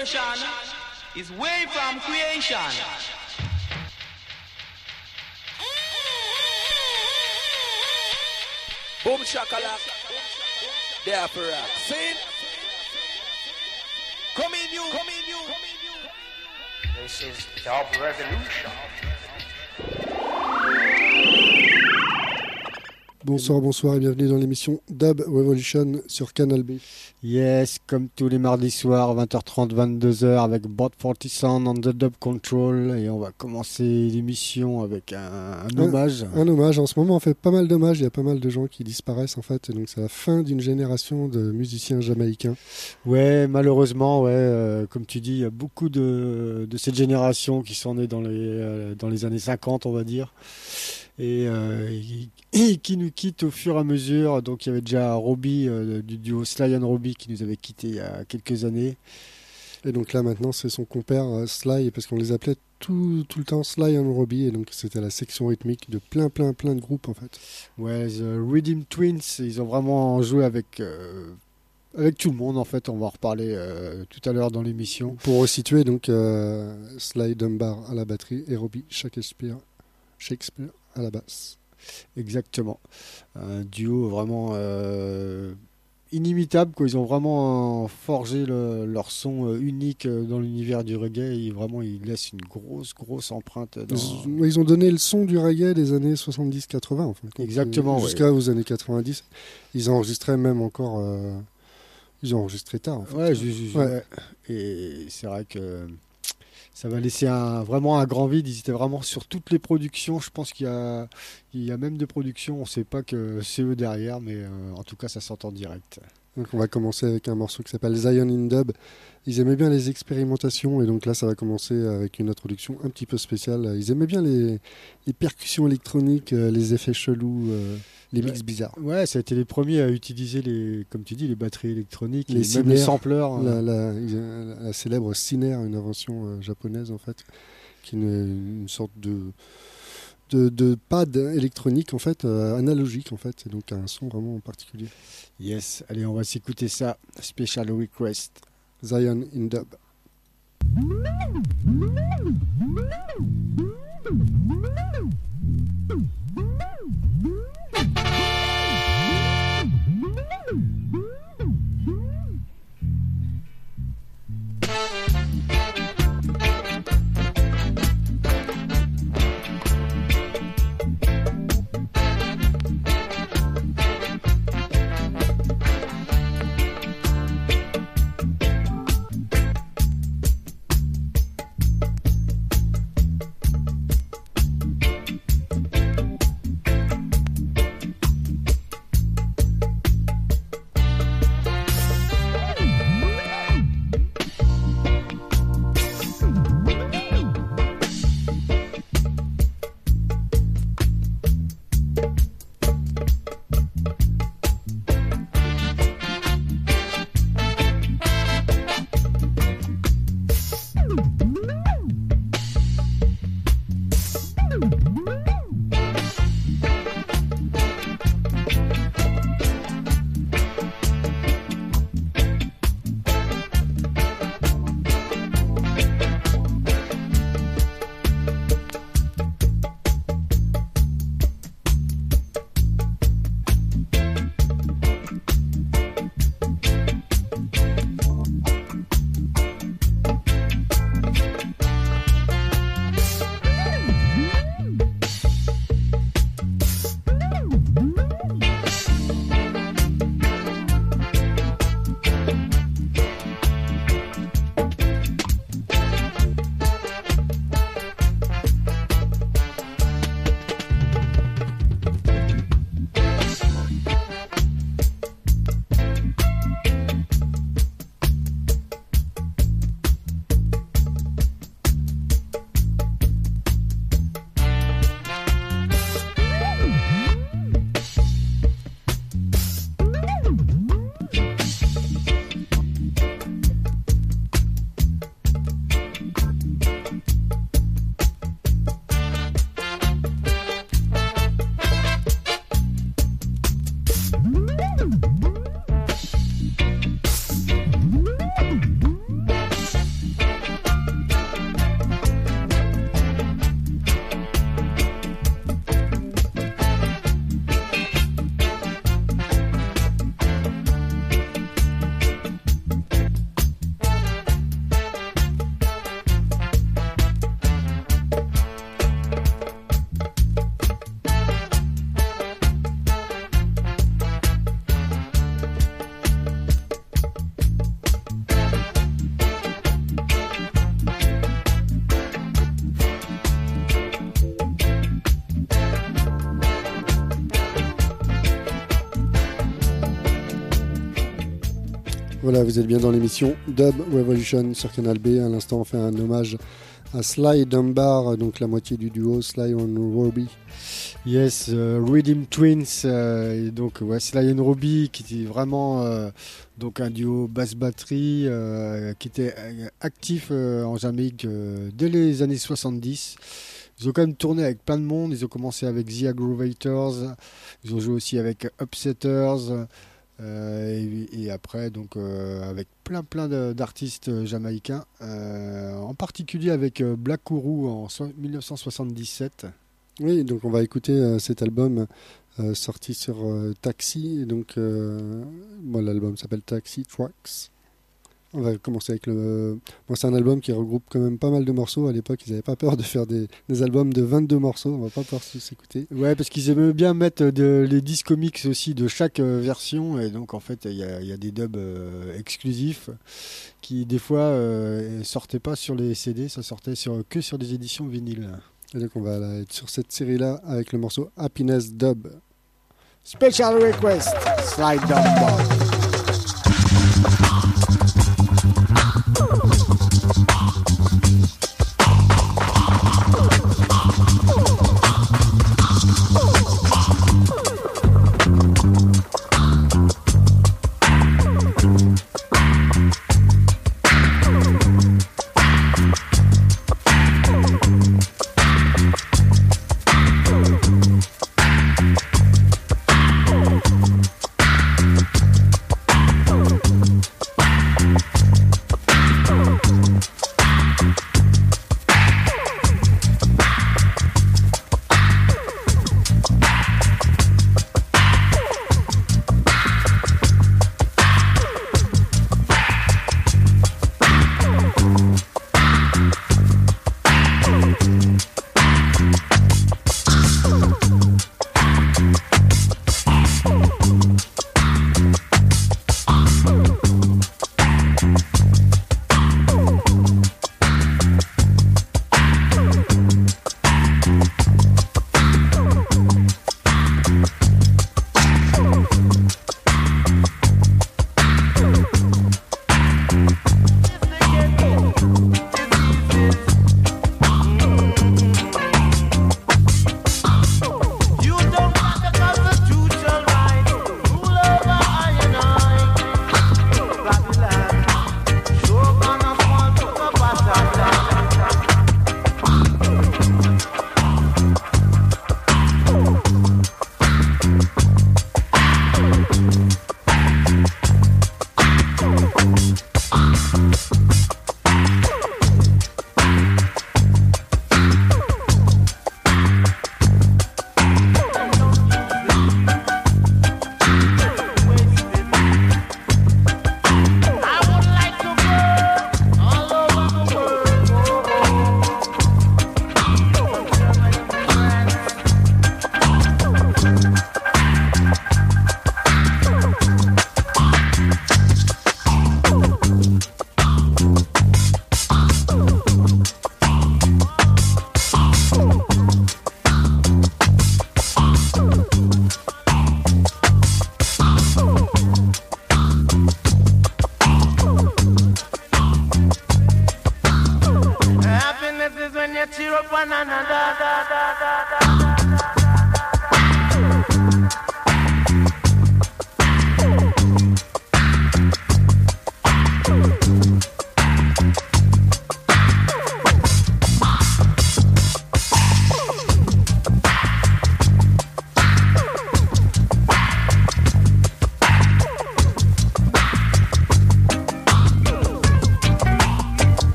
sensation is way from creation. Boom shakalak, there for rap. See? Come in you. This is Dub Revolution. Bonsoir et bienvenue dans l'émission Dub Revolution sur Canal B. Yes, comme tous les mardis soirs, 20h30, 22h, avec Bot 40 Sound on the Dub Control. Et on va commencer l'émission avec un hommage. Un hommage. En ce moment, on fait pas mal d'hommages. Il y a pas mal de gens qui disparaissent, en fait. Et donc, c'est la fin d'une génération de musiciens jamaïcains. Ouais, malheureusement, comme tu dis, il y a beaucoup de cette génération qui sont nés dans les années 50, on va dire. Et qui nous quitte au fur et à mesure. Donc il y avait déjà Robbie du duo Sly and Robbie qui nous avait quitté il y a quelques années. Et donc là maintenant c'est son compère Sly, parce qu'on les appelait tout le temps Sly and Robbie, et donc c'était la section rythmique de plein de groupes en fait. Ouais, The Rhythm Twins, ils ont vraiment joué avec tout le monde en fait. On va en reparler tout à l'heure dans l'émission. Pour resituer, donc Sly Dunbar à la batterie et Robbie Shakespeare à la basse. Exactement. Un duo vraiment inimitable, quoi. Ils ont vraiment forgé leur son unique dans l'univers du reggae, et vraiment ils laissent une grosse empreinte ils ont donné le son du reggae des années 70-80 en fait. Exactement, jusqu'aux années 90. Ils enregistraient même encore ils ont enregistré tard en fait. Ouais. Et c'est vrai que ça va laisser vraiment un grand vide. Ils étaient vraiment sur toutes les productions. Je pense qu'il y a même des productions, on ne sait pas que c'est eux derrière, mais en tout cas, ça s'entend direct. Donc on va commencer avec un morceau qui s'appelle Zion in Dub. Ils aimaient bien les expérimentations, et donc là, ça va commencer avec une introduction un petit peu spéciale. Ils aimaient bien les percussions électroniques, les effets chelous, les mix bizarres. Ouais, ça a été les premiers à utiliser comme tu dis, les batteries électroniques, les sampleurs. La célèbre Ciner, une invention japonaise en fait, qui est une sorte de pad électronique en fait, analogique en fait, et donc un son vraiment particulier. Yes, allez, on va s'écouter ça. Special request. Zion in Dub. Voilà, vous êtes bien dans l'émission Dub Revolution sur Canal B. À l'instant, on fait un hommage à Sly Dunbar, donc la moitié du duo Sly and Robbie. Yes, Rhythm Twins, et donc ouais, Sly and Robbie, qui était vraiment donc un duo basse-batterie qui était actif en Jamaïque dès les années 70. Ils ont quand même tourné avec plein de monde. Ils ont commencé avec The Aggrovators, ils ont joué aussi avec Upsetters, et après donc avec plein d'artistes jamaïcains, en particulier avec Black Kourou en 1977. Oui, donc on va écouter cet album sorti sur Taxi. Et donc, l'album s'appelle Taxi Tracks. On va commencer avec c'est un album qui regroupe quand même pas mal de morceaux. À l'époque, ils n'avaient pas peur de faire des albums de 22 morceaux. On va pas pouvoir s'écouter. Ouais, parce qu'ils aimaient bien mettre les disques mix aussi de chaque version. Et donc, en fait, il y a des dubs exclusifs qui, des fois, sortaient pas sur les CD. Ça sortait que sur des éditions vinyles. Et donc, on va être sur cette série-là avec le morceau Happiness Dub. Special request, Slide Down Bar.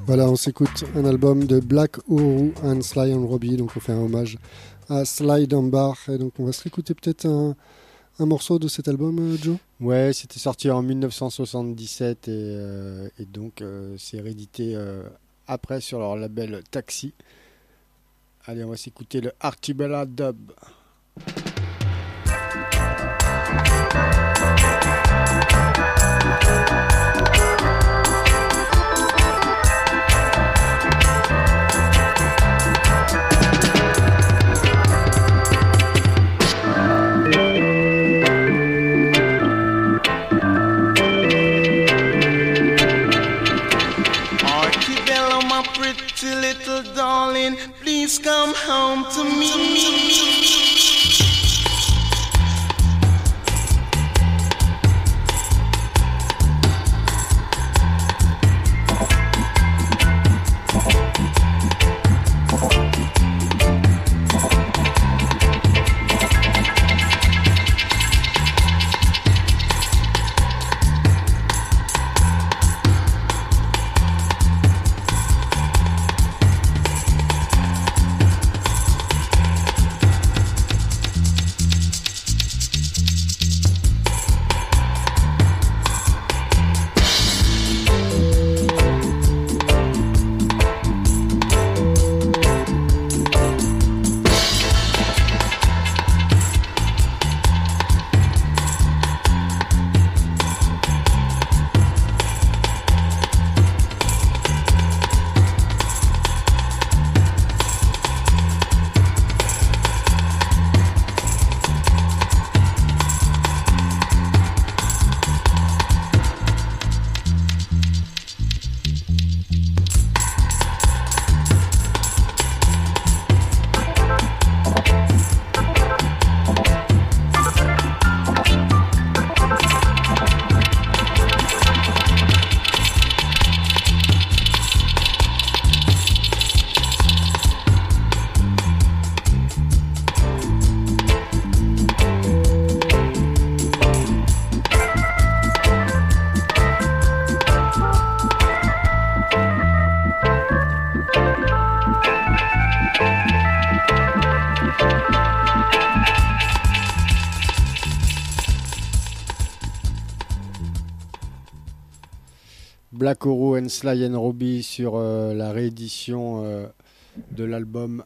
Voilà, on s'écoute un album de Black Uhuru and Sly and Robbie, donc on fait un hommage à Sly Dunbar, et donc on va se réécouter peut-être un morceau de cet album, Joe. Ouais, c'était sorti en 1977 et donc c'est réédité après sur leur label Taxi. Allez, on va s'écouter le Artibella Dub. Pretty little darling, please come home to me. Black Uhuru and Sly and Robbie sur la réédition de l'album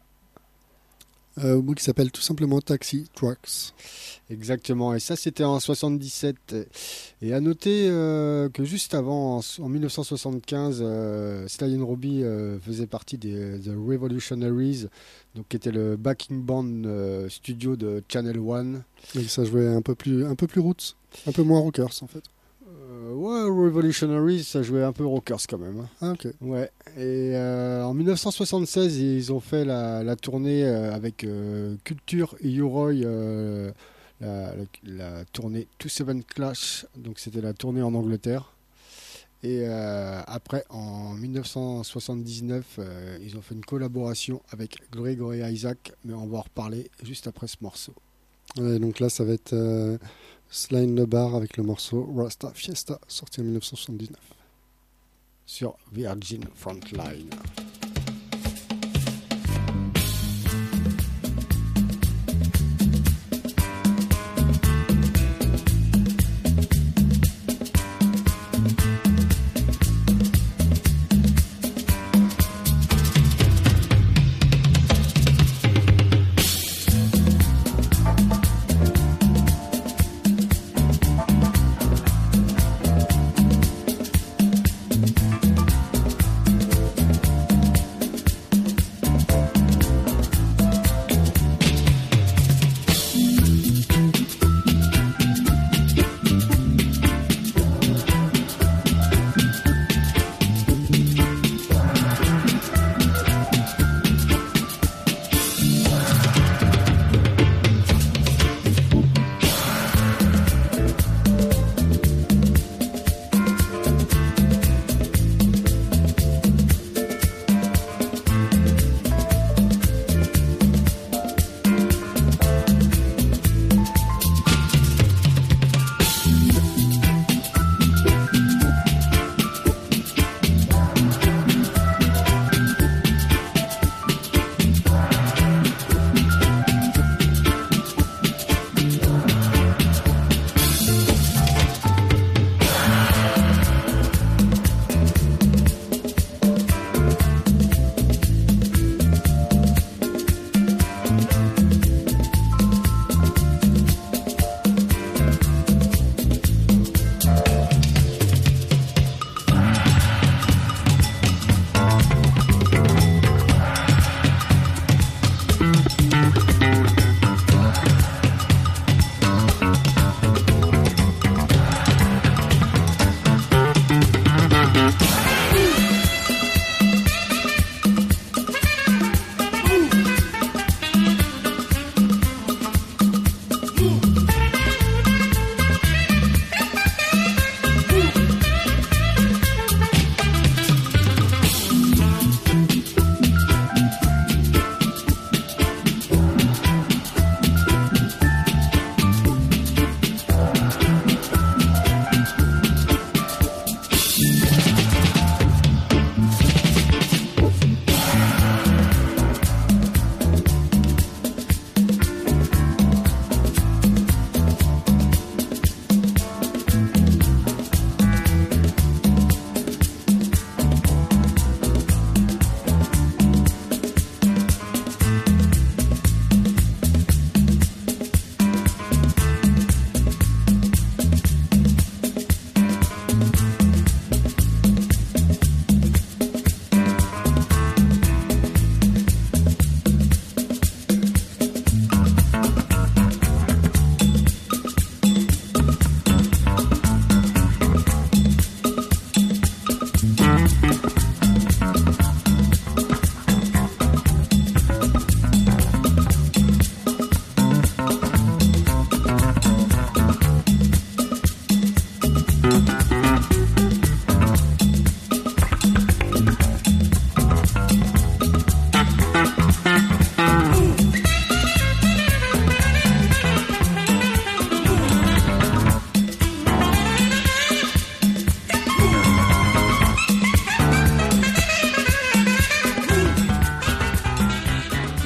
Qui s'appelle tout simplement Taxi Trucks. Exactement, et ça c'était en 77. Et à noter que juste avant, en 1975, Sly and Robbie faisait partie des The Revolutionaries, donc qui était le backing band studio de Channel One. Et ça jouait un peu plus roots, un peu moins rockers en fait. Ouais, Revolutionaries, ça jouait un peu rockers quand même. Ah ok. Ouais. Et en 1976, ils ont fait la tournée avec Culture et U-Roy, la tournée 27 Clash. Donc c'était la tournée en Angleterre. Et après, en 1979, ils ont fait une collaboration avec Gregory Isaac, mais on va en reparler juste après ce morceau. Ouais, donc là, ça va être Sly and Dunbar avec le morceau Rasta Fiesta, sorti en 1979. Sur Virgin Frontline.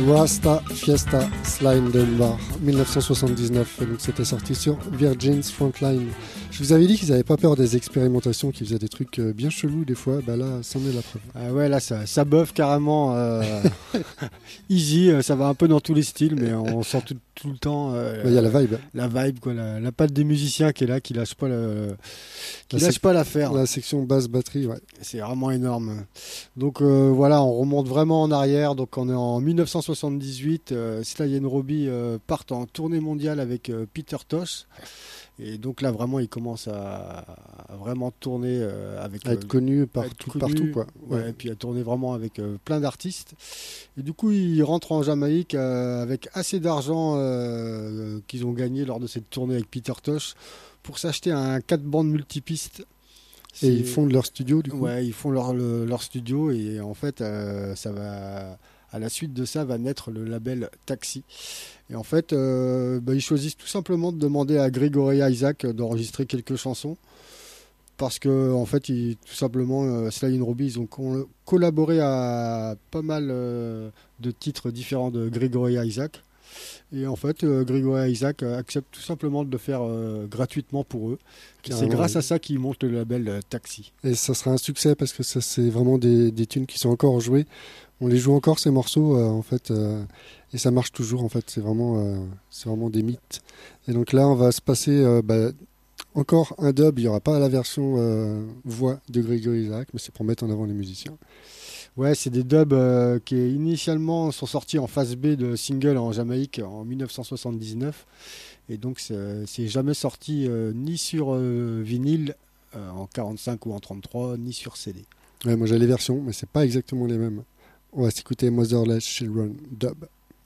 Rasta Fiesta Sly Dunbar 1979, donc c'était sorti sur Virgin's Frontline. Je vous avais dit qu'ils n'avaient pas peur des expérimentations, qu'ils faisaient des trucs bien chelous des fois, bah là c'en est la preuve. Ah ouais, là ça buffe carrément easy, ça va un peu dans tous les styles, mais on sent tout le temps il y a la vibe. La vibe, quoi, la patte des musiciens qui est là, qui lâche pas l'affaire. La section basse batterie, ouais. C'est vraiment énorme. Donc voilà, on remonte vraiment en arrière. Donc on est en 1978. Sly and Robbie partent en tournée mondiale avec Peter Tosh. Et donc là vraiment, il commence à vraiment tourner avec. À être connu partout, quoi. Ouais. Et puis à tourner vraiment avec plein d'artistes. Et du coup, ils rentrent en Jamaïque avec assez d'argent qu'ils ont gagné lors de cette tournée avec Peter Tosh pour s'acheter un 4 bandes multipistes. Et ils font leur studio du coup. Ouais, ils font leur studio et en fait, ça va. À la suite de ça va naître le label Taxi. Et en fait, ils choisissent tout simplement de demander à Gregory Isaac d'enregistrer quelques chansons. Parce que, en fait, tout simplement, Sly and Robbie, ils ont collaboré à pas mal de titres différents de Gregory Isaac. Et en fait, Gregory Isaac accepte tout simplement de le faire gratuitement pour eux. C'est grâce à ça qu'ils montent le label Taxi. Et ça sera un succès parce que ça, c'est vraiment des tunes qui sont encore jouées. On les joue encore ces morceaux en fait et ça marche toujours en fait. C'est vraiment des mythes. Et donc là, on va se passer encore un dub. Il n'y aura pas la version voix de Gregory Isaac, mais c'est pour mettre en avant les musiciens. Ouais, c'est des dubs qui initialement sont sortis en phase B de single en Jamaïque en 1979. Et donc c'est jamais sorti ni sur vinyle en 45 ou en 33, ni sur CD. Ouais, moi j'ai les versions, mais c'est pas exactement les mêmes. On va s'écouter Motherless Children dub.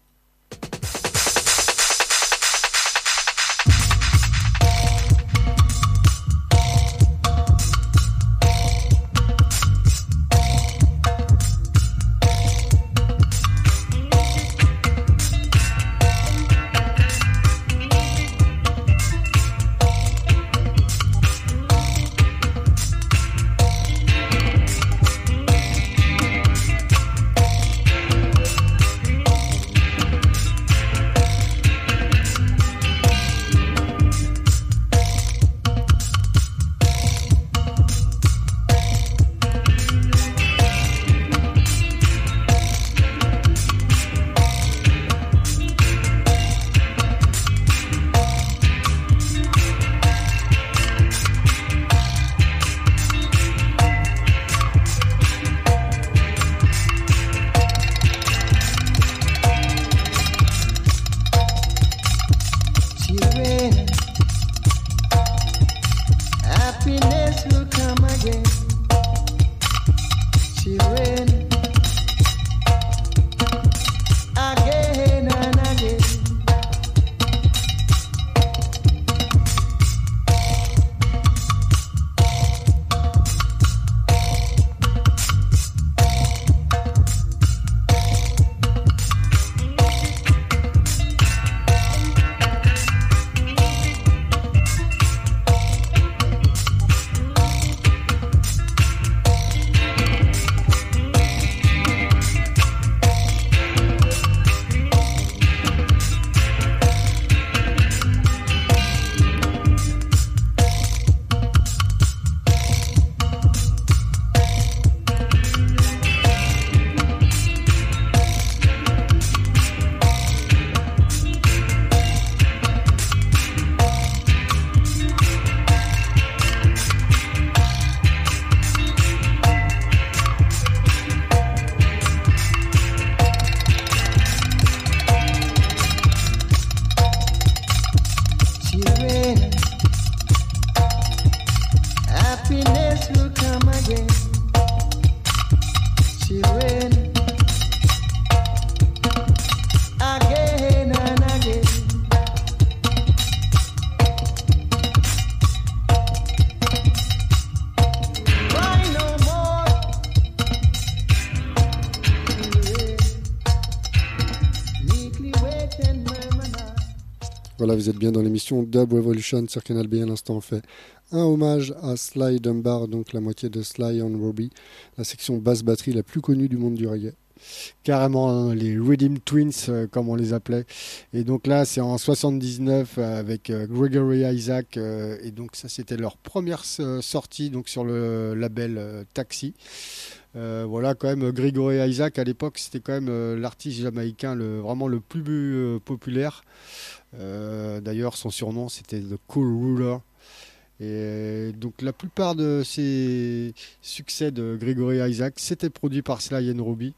Voilà, vous êtes bien dans l'émission Dub Revolution sur Canal B. À l'instant, on fait un hommage à Sly Dunbar, donc la moitié de Sly and Robbie, la section basse batterie la plus connue du monde du reggae. Carrément, hein, les Rhythm Twins, comme on les appelait. Et donc là, c'est en 79 avec Gregory Isaac. Et donc ça, c'était leur première sortie donc, sur le label Taxi. Voilà, quand même, Gregory Isaac, à l'époque, c'était quand même l'artiste jamaïcain vraiment le plus populaire. D'ailleurs, son surnom, c'était The Cool Ruler. Et donc la plupart de ces succès de Gregory Isaac, c'était produit par Sly and Robbie.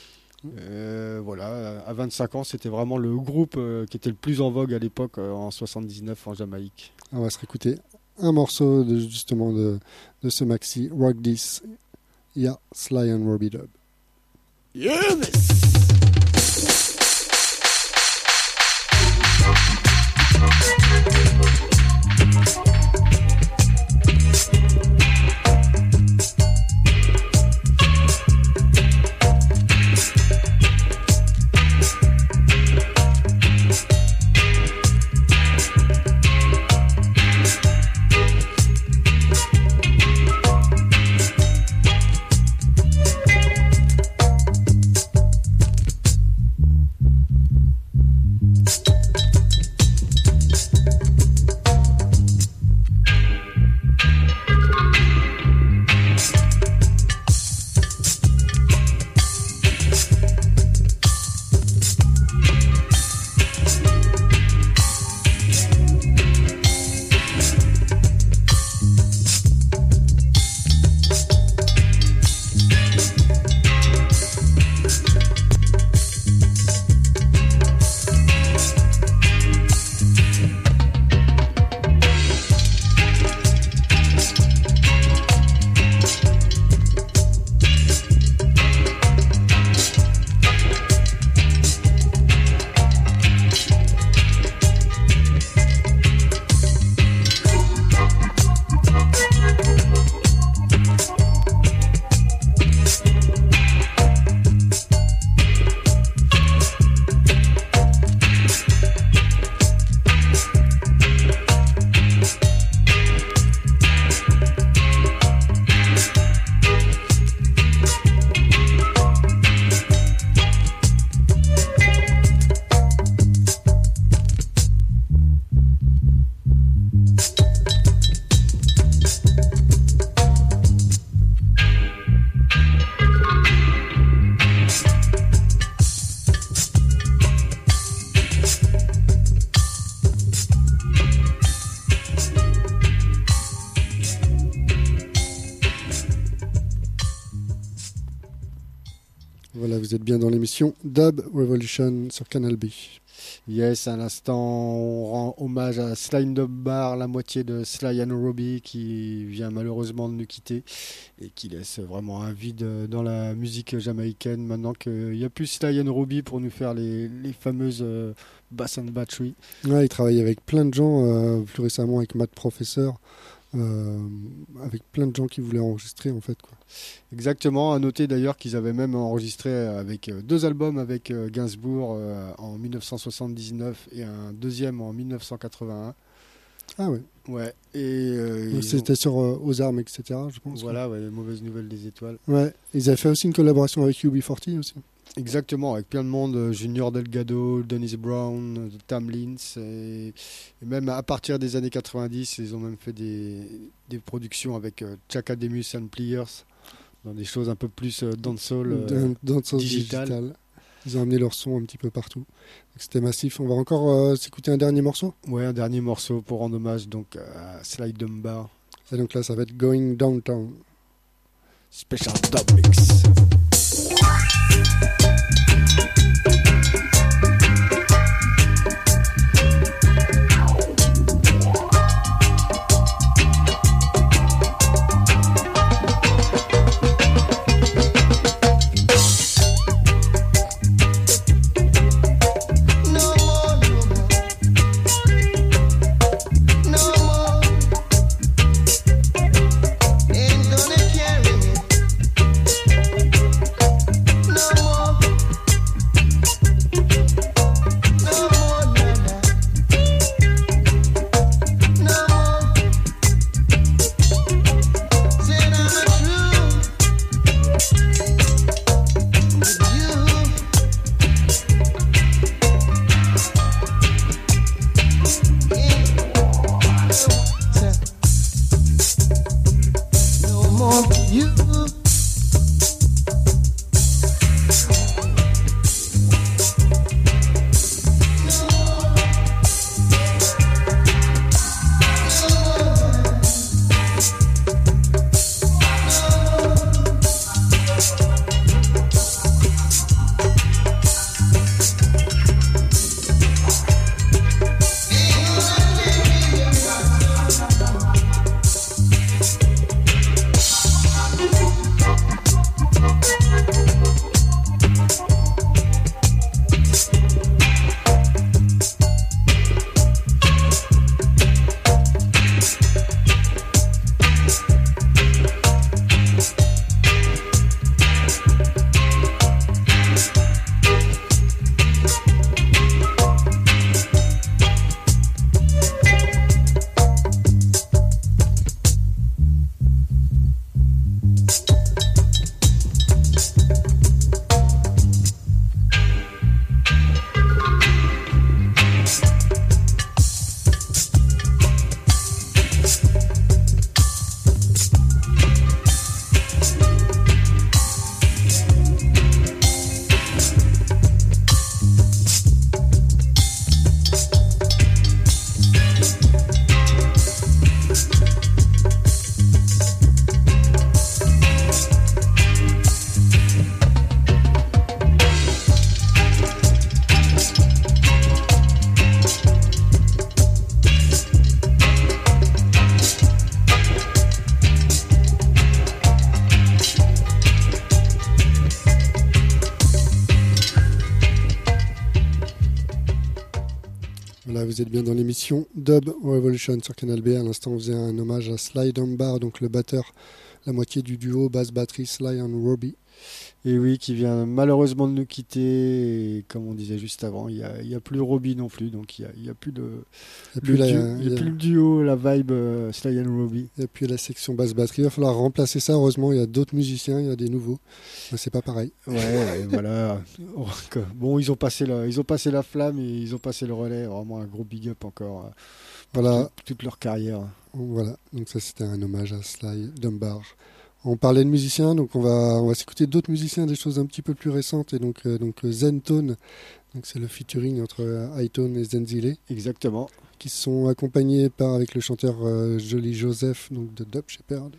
Voilà, à 25 ans, c'était vraiment le groupe qui était le plus en vogue à l'époque, en 79 en Jamaïque. On va se réécouter un morceau justement de ce maxi, Rock This. Il y a Sly and Robbie Dub. Yes! Voilà, vous êtes bien dans l'émission Dub Revolution sur Canal B. Yes, à l'instant, on rend hommage à Sly and Bar, la moitié de Sly and Robbie, qui vient malheureusement de nous quitter et qui laisse vraiment un vide dans la musique jamaïcaine maintenant qu'il n'y a plus Sly and Robbie pour nous faire les fameuses Bass and Battery. Ouais, il travaille avec plein de gens, plus récemment avec Matt Professor. Avec plein de gens qui voulaient enregistrer en fait quoi. Exactement, à noter d'ailleurs qu'ils avaient même enregistré avec 2 albums avec Gainsbourg en 1979 et un deuxième en 1981. Ah ouais. Ouais. Et c'était sur Aux Armes, etc. Je pense. Voilà, ouais, Mauvaise Nouvelle des Étoiles. Ouais. Ils avaient fait aussi une collaboration avec UB40 aussi. Exactement, avec plein de monde, Junior Delgado, Dennis Brown, Tam Lins, et même à partir des années 90, ils ont même fait des productions avec Chaka Demus and Pliers, dans des choses un peu plus dancehall, digital. Ils ont amené leur son un petit peu partout. Donc, c'était massif. On va encore s'écouter un dernier morceau. Ouais, un dernier morceau pour rendre hommage donc, à Sly Dunbar. Et donc là, ça va être Going Downtown. Special Dub Mix. Ain't gonna carry me. you. Voilà, vous êtes bien dans l'émission Dub Revolution sur Canal B. À l'instant, on faisait un hommage à Sly Dunbar, donc le batteur, la moitié du duo basse-batterie Sly and Robbie. Et oui, qui vient malheureusement de nous quitter. Et comme on disait juste avant, il n'y a plus Robbie non plus, donc il n'y a plus de. Il n'y a plus le duo, la vibe Sly and Robbie. Et puis la section basse-batterie, il va falloir remplacer ça. Heureusement, il y a d'autres musiciens, il y a des nouveaux. Mais c'est pas pareil. Ouais, voilà. Bon, ils ont passé la flamme et ils ont passé le relais. Vraiment un gros big up encore. Voilà. Toute leur carrière. Voilà, donc ça c'était un hommage à Sly Dunbar. On parlait de musiciens, donc on va s'écouter d'autres musiciens, des choses un petit peu plus récentes. Et donc Zentone, donc c'est le featuring entre Hi-Tone et Zenzile. Exactement. Qui sont accompagnés avec le chanteur Jolly Joseph, donc de Dub Shepherd.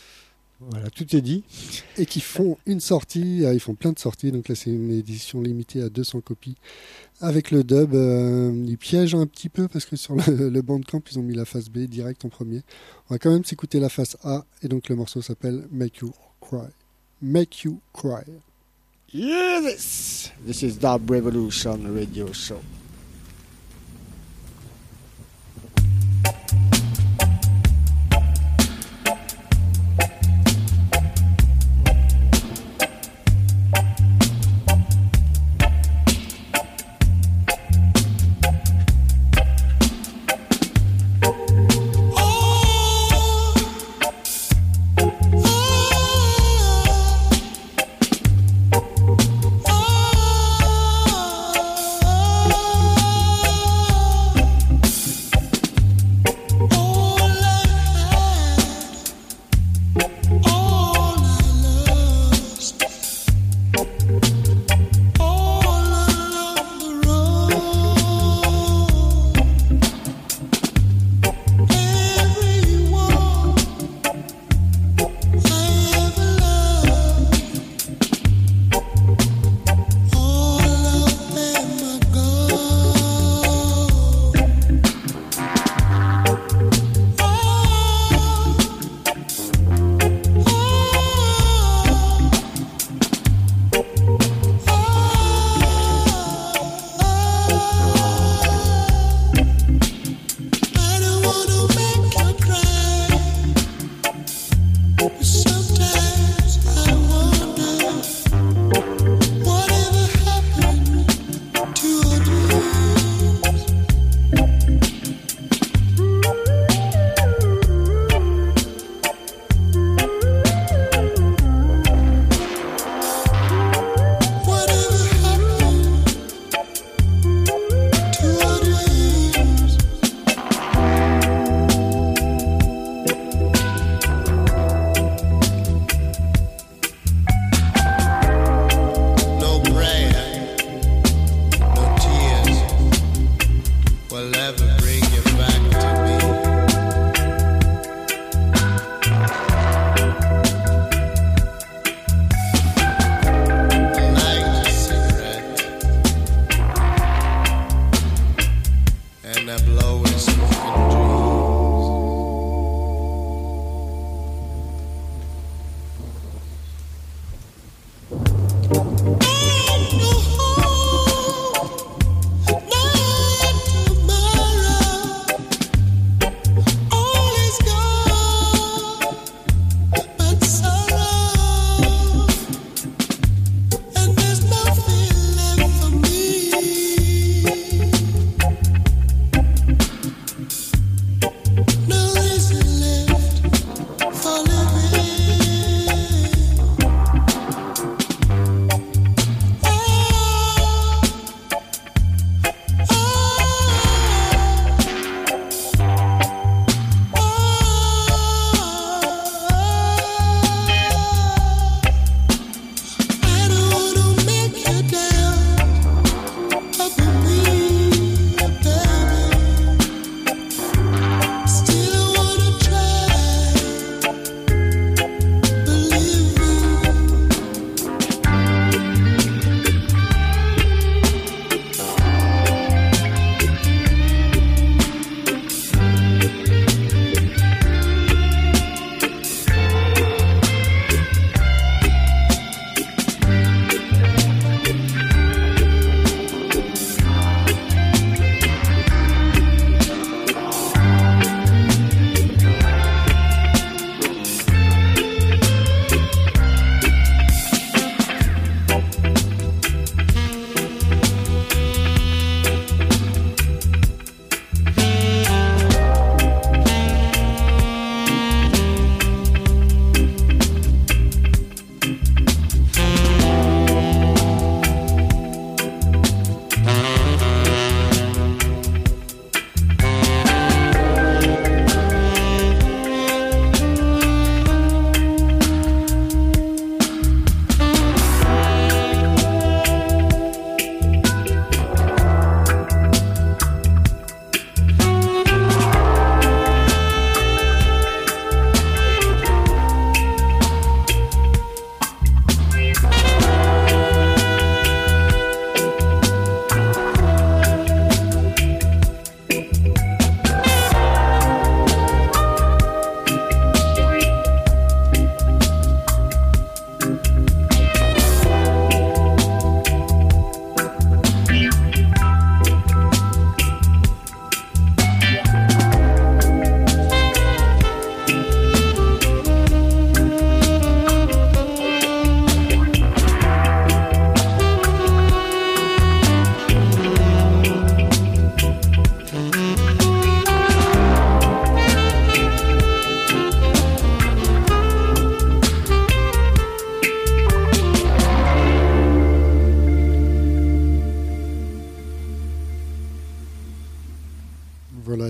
Voilà, tout est dit. Et qui font une sortie, ils font plein de sorties, donc là c'est une édition limitée à 200 copies. Avec le dub, ils piègent un petit peu parce que sur le Bandcamp, ils ont mis la face B direct en premier. On va quand même s'écouter la face A, et donc le morceau s'appelle Make You Cry. Make You Cry. Yes! This is Dub Revolution Radio Show.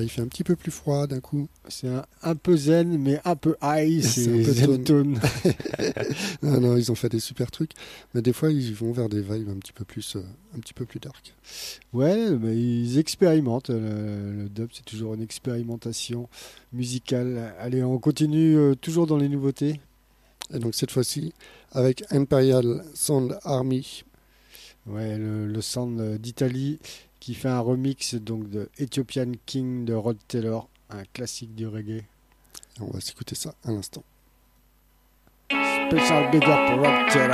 il fait un petit peu plus froid d'un coup. C'est un peu zen, mais un peu high. C'est un peu Zen-tone. non, ils ont fait des super trucs. Mais des fois, ils vont vers des vibes un petit peu plus dark. Ouais, mais ils expérimentent. Le dub, c'est toujours une expérimentation musicale. Allez, on continue toujours dans les nouveautés. Et donc cette fois-ci, avec Imperial Sound Army. Ouais, le sound d'Italie qui fait un remix donc de Ethiopian King de Rod Taylor, un classique du reggae. Et on va s'écouter ça à l'instant. Special big up Rod Taylor.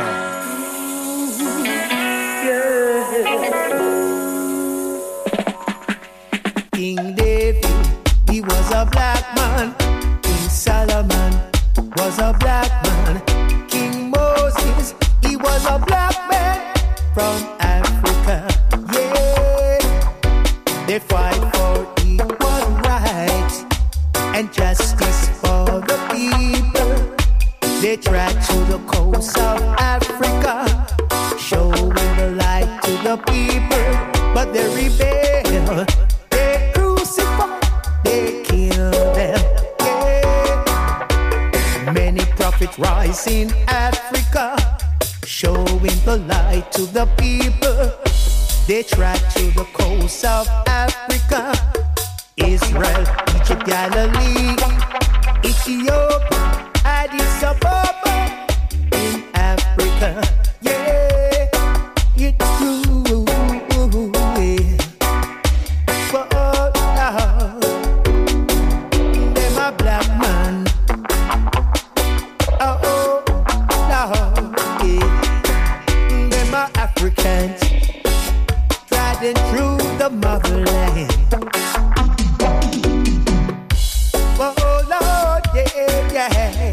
King David, he was a black man. King Solomon was a black man. King Moses, he was a black man from Africa. Yeah, they fight for equal rights and justice for the people. They track to the coast of Africa, showing the light to the people, but they rebel. They crucify, they kill them. Yeah. Many prophets rise in Africa, showing the light to the people. They track to the coast of Africa, Israel, Egypt, Galilee, Ethiopia, Addis Ababa, in Africa. Yeah, it's true. Africans riding through the motherland. Oh Lord, yeah.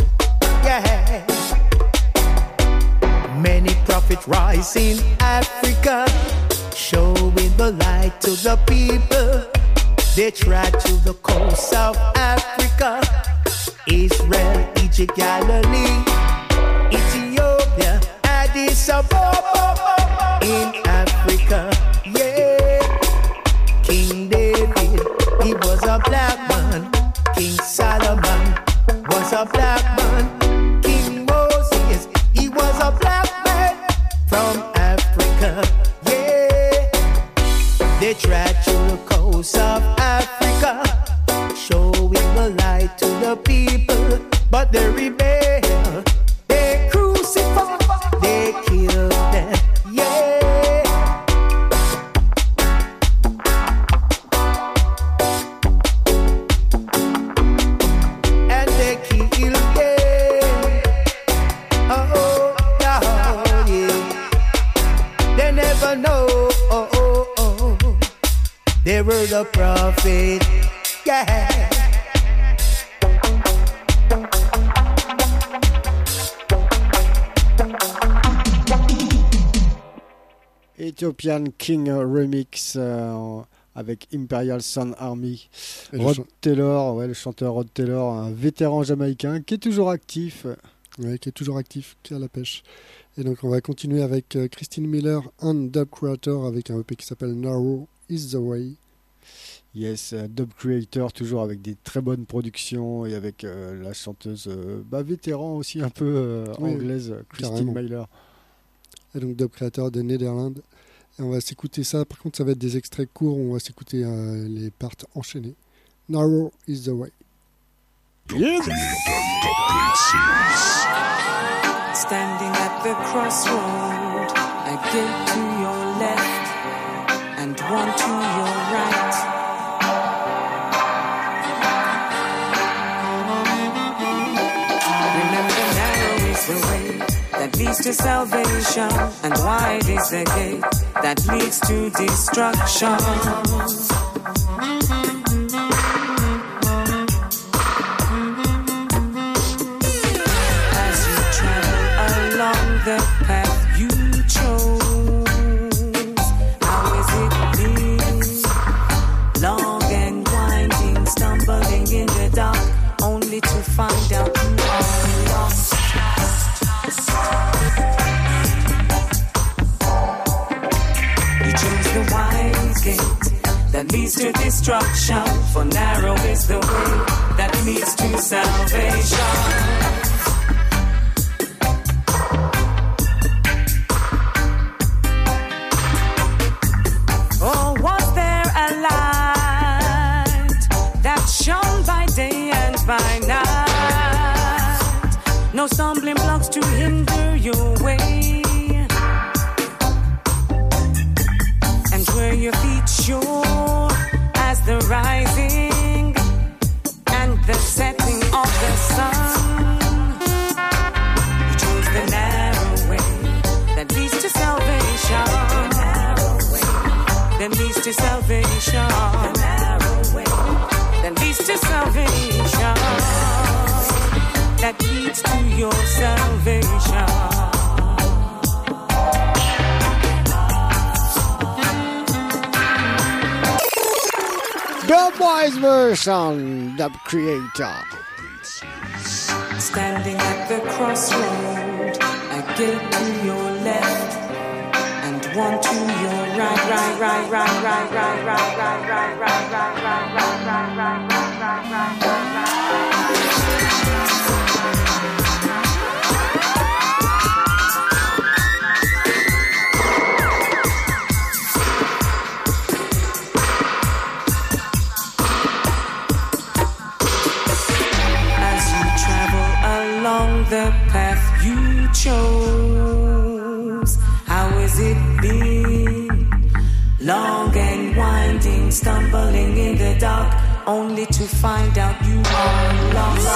Many prophets rise in Africa, showing the light to the people. They track to the coast of Africa, Israel, Egypt, Galilee, Ethiopia, Addis Ababa, in Africa. Yeah, King David, he was a black man. King Solomon was a black man. King Moses, he was a black man from Africa. Yeah, they track to the coast of Africa, showing the light to the people, but they rebel. They crucify, they kill them. Yeah. And they kill them. Oh, Lord, yeah. They never know. They were the prophet. Yeah. Ethiopian King Remix avec Imperial Sound Army. Rod Taylor, le chanteur Rod Taylor, un vétéran jamaïcain qui est toujours actif. Ouais, qui est toujours actif, qui est à la pêche. Et donc on va continuer avec Christine Miller, un Dub Creator avec un EP qui s'appelle Narrow is the Way. Yes, Dub Creator, toujours avec des très bonnes productions et avec la chanteuse vétéran aussi un peu anglaise, Christine Miller. Et donc Dub Creator de Netherlands. Et on va s'écouter ça. Par contre, ça va être des extraits courts. On va s'écouter les parts enchaînées. Narrow is the way. Standing at the crossroad, a gate to your left and one to your right. Remember, narrow is the way that leads to salvation, and wide is the gate that leads to destruction. As you travel along the path you chose, how is it been? Long and winding, stumbling in the dark, only to find out you are lost. You chose the wide gate that leads leads to destruction, for narrow is the way that leads to salvation. Oh, was there a light that shone by day and by night? No stumbling blocks to hinder your way, and where your feet sure as the rising and the setting of the sun. You chose the narrow way that leads to salvation. That leads to salvation. The narrow way that leads to salvation. That leads to your salvation. Dubwise version, Dub Creator. Standing at the crossroad, a gate to your left and one to your right. The path you chose, how has it been? Long and winding, stumbling in the dark, only to find out you are lost.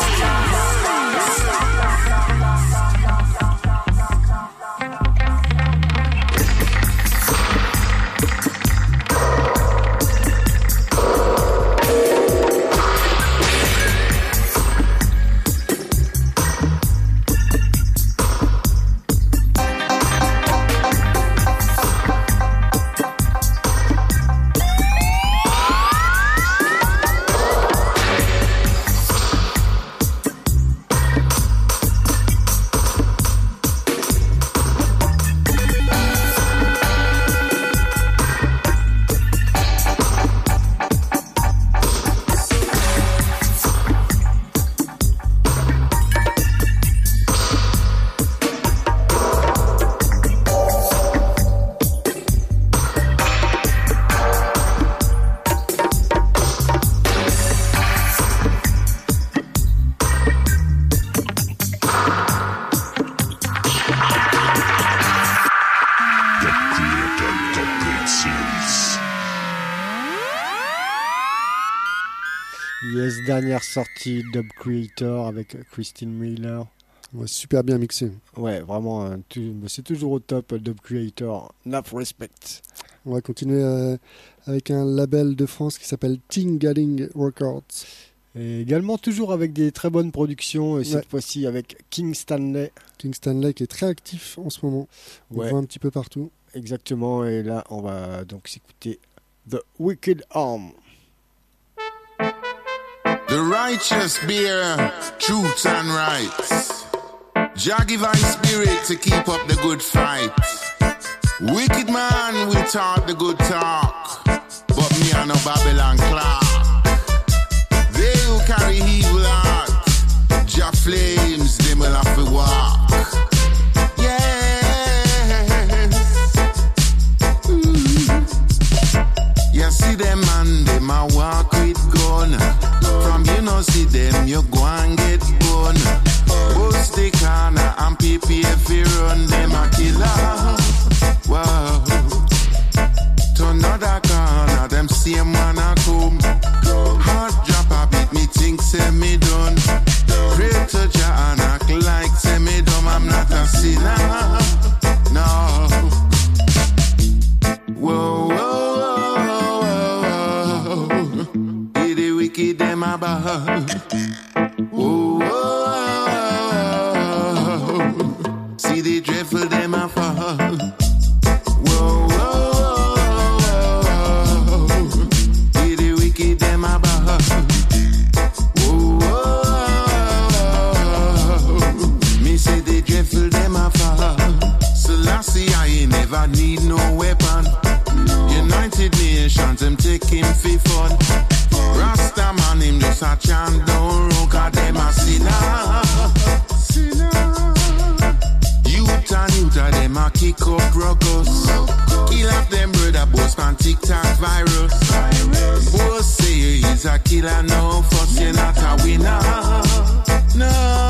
Yes, dernière sortie Dub Creator avec Christine Miller. Ouais, super bien mixé. Ouais, vraiment, c'est toujours au top, Dub Creator. Enough respect. On va continuer avec un label de France qui s'appelle Tingaling Records. Et également toujours avec des très bonnes productions, et cette fois-ci avec King Stanley. King Stanley qui est très actif en ce moment. On le voit un petit peu partout. Exactement, et là on va donc s'écouter The Wicked Arm. The righteous bear truth and rights. Jah give I spirit to keep up the good fight. Wicked man we talk the good talk, but me and no Babylon clock. They who carry evil heart, Jah flames them will have to walk. Yes. You see them man, them a walk with gun. From you know see them, you go and get bone. Bust the corner and PPF run them a killer. Wow. To another corner, them same one a come. Hard drop a bit, me think say me done. Pray to Jah and act like say me dumb. I'm not a sinner. No. Whoa, whoa, whoa, whoa. Did the wicked them about? Whoa, whoa, whoa. See the dreadful them a fall. Whoa, whoa, whoa. Did the wicked them about? Whoa, whoa. Me say the dreadful them a fall. Selassie I never need no weapon. United Nations musicians, them take him for fun. Rasta man, him just a chant down road, 'cause them a sinner. Youth and youth, them a kick up ruckus. Kill off them brother boss pan TikTok virus. Boss say he's a killer, no fuss, you're not a winner. No.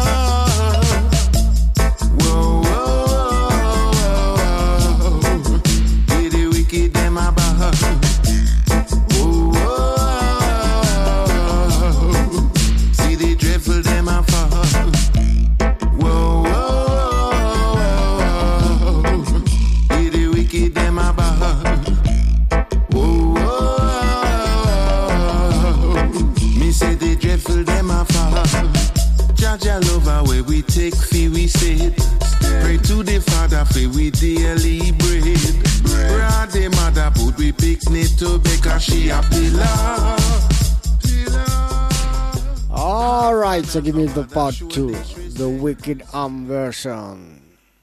Whoa, whoa, whoa. Did the wicked them a bad. Whoa, whoa. See the dreadful them a fall. Whoa, whoa. Did the wicked them a bad. Whoa, whoa. Me say the dreadful them a fall. Jaja lover where we take fee we said. Pray to the Father for we daily bread. Brad the mother put we picnic to Becca, she a pillar. All right, so give me the part 2, the Wicked version.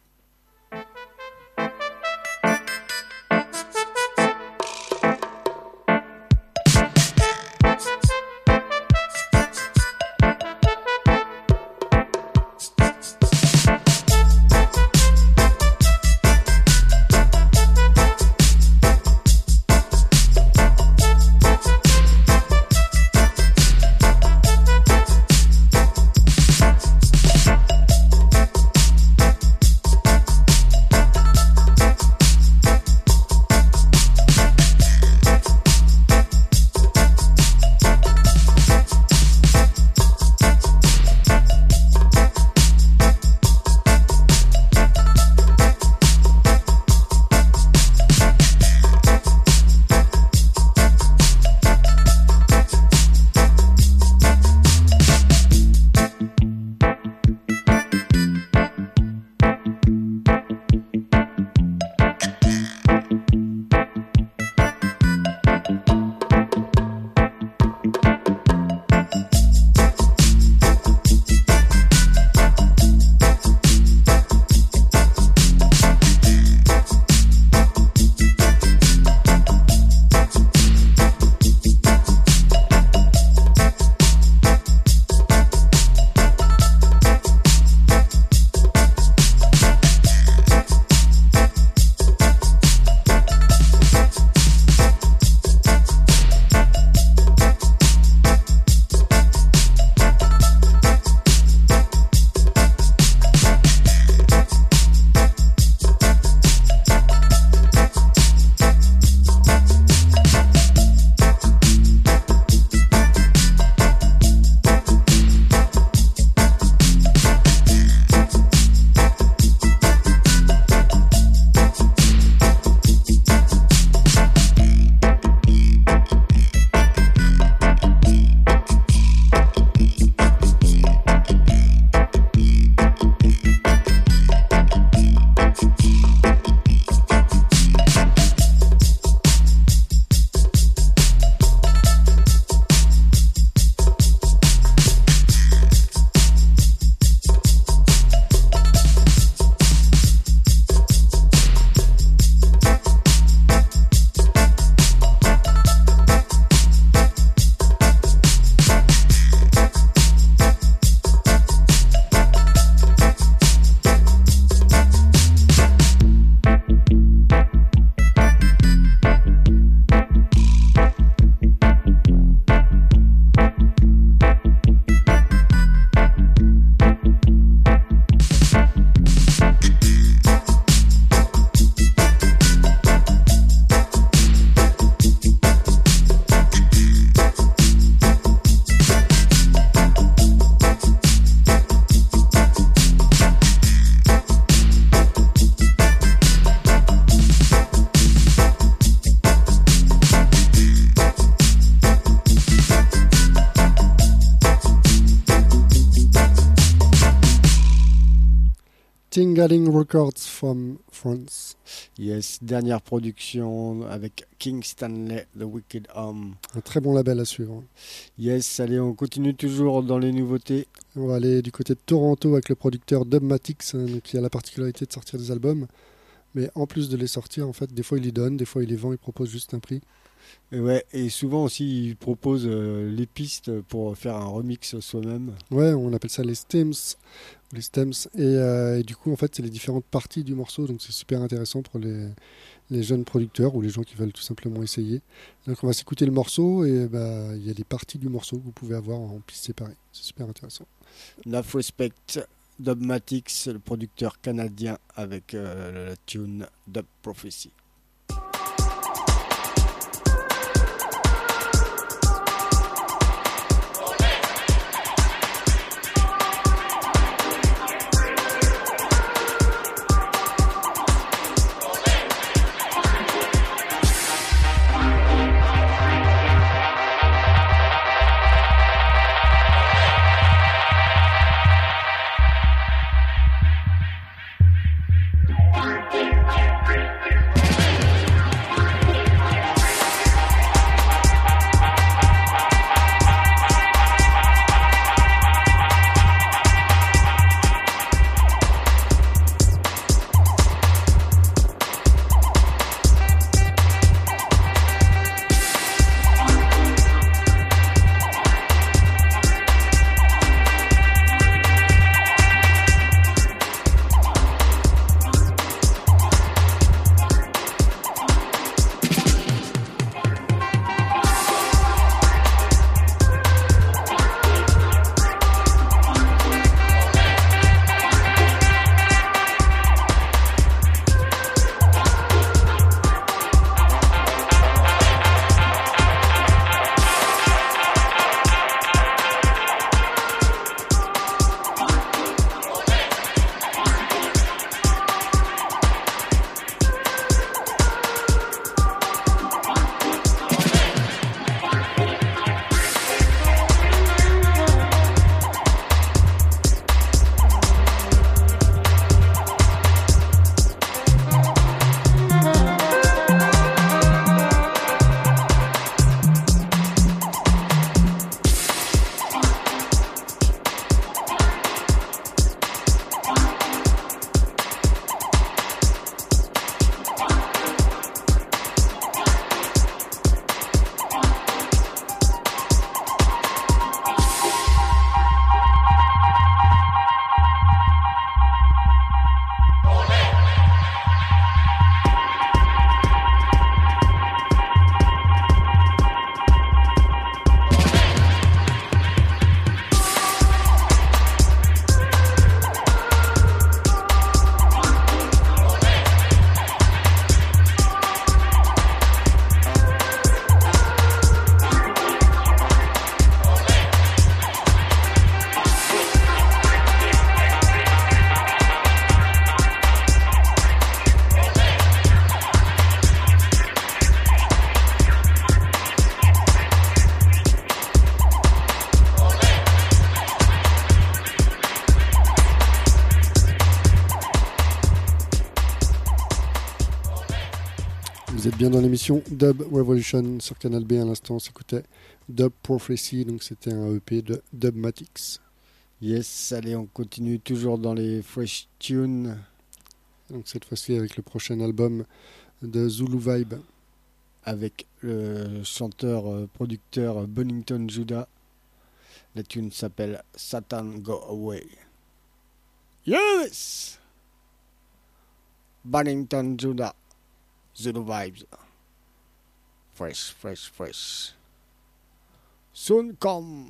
Tingaling Records from France. Yes, dernière production avec King Stanley, The Wicked Home. Un très bon label à suivre. Yes, allez, on continue toujours dans les nouveautés. On va aller du côté de Toronto avec le producteur Dubmatix, qui a la particularité de sortir des albums. Mais en plus de les sortir, en fait, des fois il les donne, des fois il les vend, il propose juste un prix. Et ouais, et souvent aussi, ils proposent les pistes pour faire un remix soi-même. Ouais, on appelle ça les stems. Les stems. Et du coup, en fait, c'est les différentes parties du morceau. Donc, c'est super intéressant pour les jeunes producteurs ou les gens qui veulent tout simplement essayer. Donc, on va s'écouter le morceau et il y a des parties du morceau que vous pouvez avoir en pistes séparées. C'est super intéressant. Enough Respect, Dubmatix, le producteur canadien avec la tune Dub Prophecy. Vous êtes bien dans l'émission Dub Revolution sur Canal B. À l'instant, on s'écoutait Dub Prophecy, donc c'était un EP de Dubmatix. Yes, allez, on continue toujours dans les fresh tunes. Donc cette fois-ci avec le prochain album de Zulu Vibe. Avec le chanteur-producteur Bonington Judah. La tune s'appelle Satan Go Away. Yes! Bonington Judah. Zulu Vibes. Fresh, fresh, fresh. Soon come.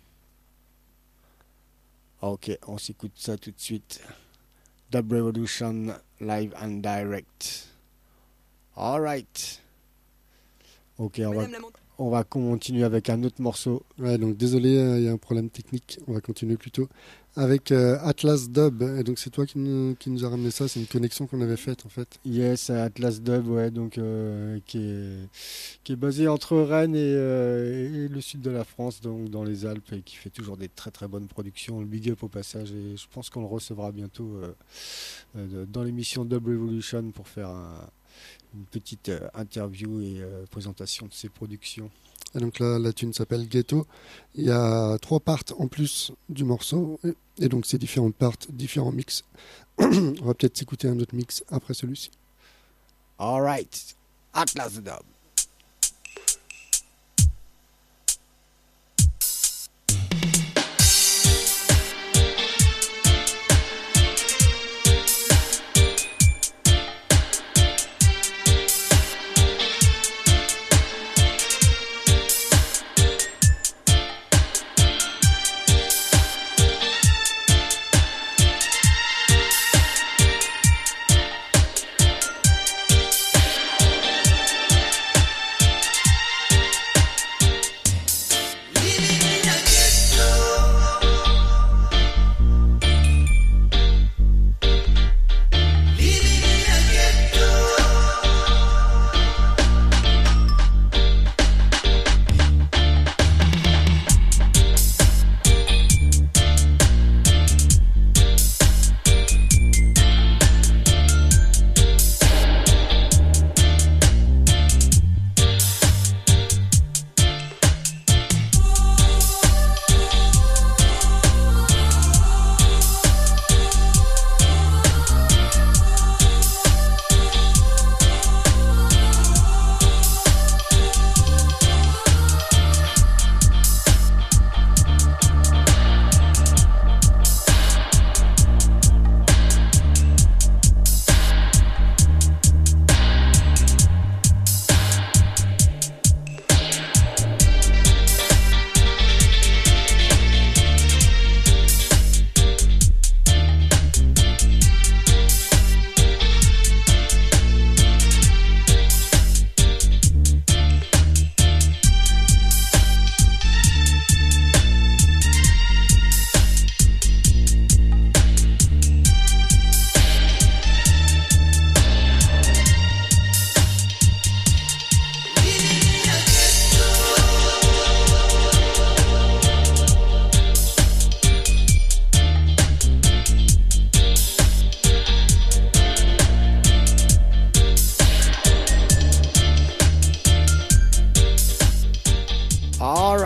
Ok, on s'écoute ça tout de suite. Dub Revolution live and direct. Alright. Ok, on va continuer avec un autre morceau. Ouais, donc désolé, il y a un problème technique. On va continuer plutôt avec Atlas Dub. Et donc c'est toi qui nous a ramené ça. C'est une connexion qu'on avait faite en fait. Yes, Atlas Dub, ouais, donc qui est basé entre Rennes et le sud de la France, donc dans les Alpes, et qui fait toujours des très très bonnes productions. Le big up au passage, et je pense qu'on le recevra bientôt dans l'émission Dub Revolution pour faire une petite interview et présentation de ses productions. Et donc là, la tune s'appelle Ghetto. Il y a 3 parts en plus du morceau. Et donc c'est différentes parts, différents mix. On va peut-être s'écouter un autre mix après celui-ci. Alright, Atlas Dub.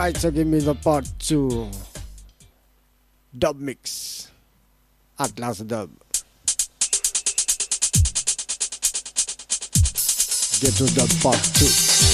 Alright, so give me the part 2. Dub mix. Atlas dub. Get to the part 2.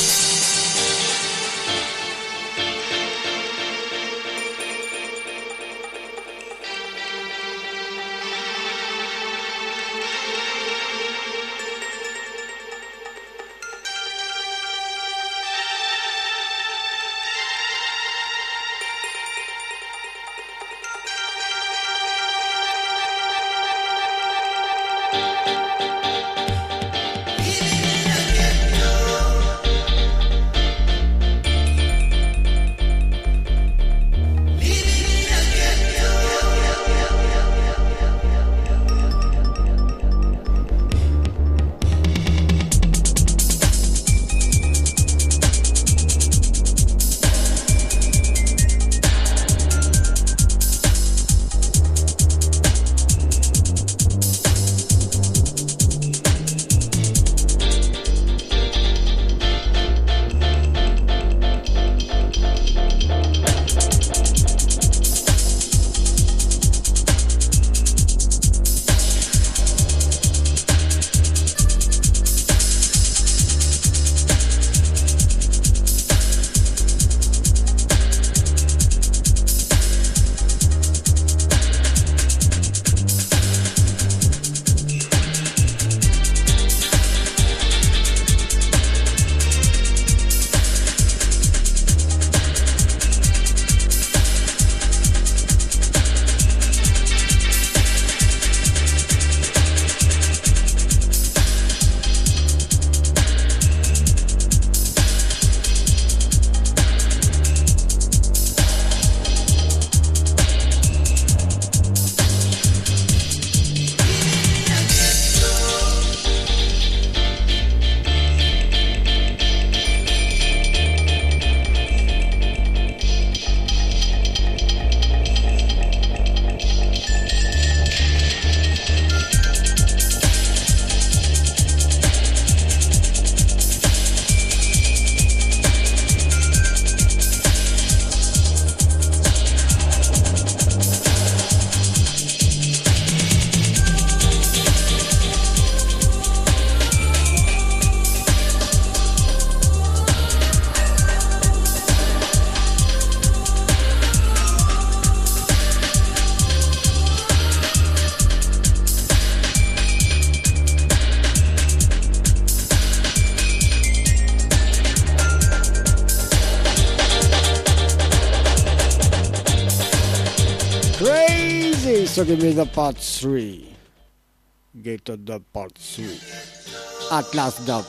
So give me the part 3. Get to the part 3. Atlas dub.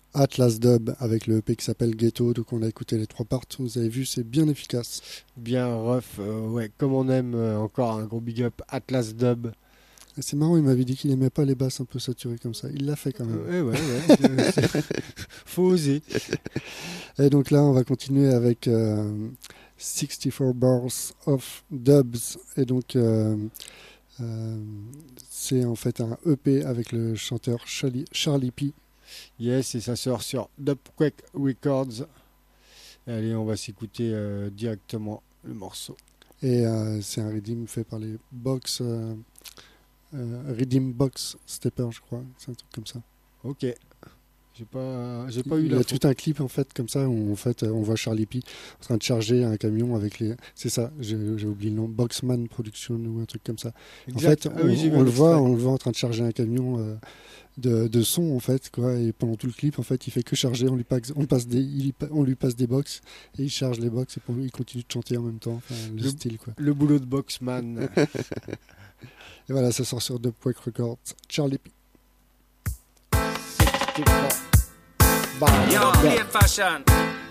Atlas Dub avec le EP qui s'appelle Ghetto. Donc on a écouté les 3 parts. Vous avez vu, c'est bien efficace. Bien rough, ouais, comme on aime, encore un gros big up Atlas Dub. Et c'est marrant, il m'avait dit qu'il aimait pas les basses un peu saturées comme ça. Il l'a fait quand même. Ouais. Faut oser. Et donc là, on va continuer avec 64 Bars of Dubs. Et donc, c'est en fait un EP avec le chanteur Charlie P. Yes, et ça sort sur Dubquake Records. Allez, on va s'écouter directement le morceau. Et c'est un redeem fait par les Box... Redeem Box Stepper, je crois. C'est un truc comme ça. Ok. J'ai pas eu Il y a tout un clip en fait comme ça où en fait on voit Charlie P en train de charger un camion avec les. C'est ça, j'ai oublié le nom, Boxman Production ou un truc comme ça. Exact. En fait, on le voit en train de charger un camion de son en fait quoi. Et pendant tout le clip en fait il fait que charger. On lui passe des box et il charge les box et il continue de chanter en même temps. Enfin, le style quoi. Le boulot de Boxman. Et voilà, ça sort sur Dubquake Records. Charlie P. Yo, play fashion.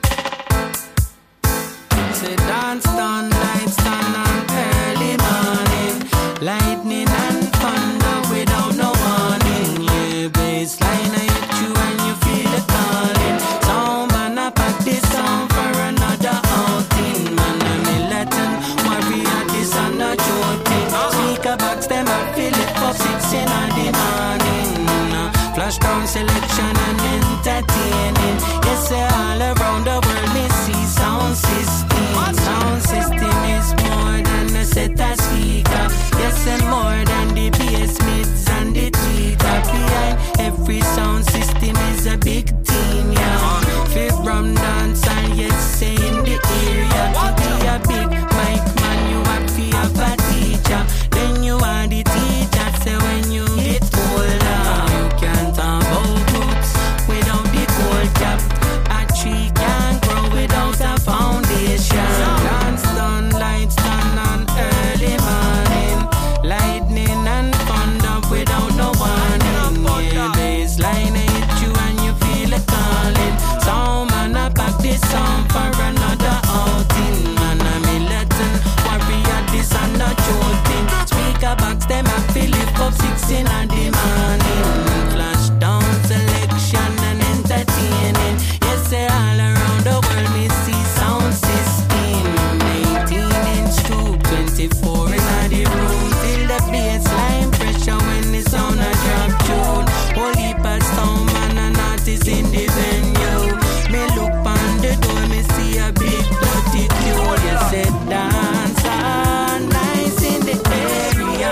Say dance done, lights done on early morning. Lightning and thunder without no warning. Yeah, baseline I hit you and you feel it calling. Sound man, I pack this song for another outing. Man, I'm a Latin warrior, this and a joking. Speaker box, them I feel it for 6 in the morning. Flash down selection and entertaining. Yes, say all around the world me see sound system. Sound system is more than a set of speaker. Yes, and more than the bass mids and the tweeter. Behind every sound system is a big team, yeah. Fit rum dance and yes, say in the area. To be a big mic man, you have to have a teacher. Then you are the teacher, say when you get older. Can't talk about roots without the gold cap. A tree can't grow without a foundation. Dance done, lights done on early morning. Lightning and thunder without no warning. Yeah, baseline hit you and you feel it calling. Sound man, I pack this song for another outing. Man, I'm a Latin warrior, this and not joking. Speaker box, them I feel it up 6 in the morning. Flash down selection and entertaining. Yes, say all around the world me see sound system. 18-inch tube, 24 in the room. Feel the baseline pressure when the sound a drop tune. Whole heap of sound man and artists in the venue. Me look on the door, me see a big bloody queue. You said dance all nice in the area.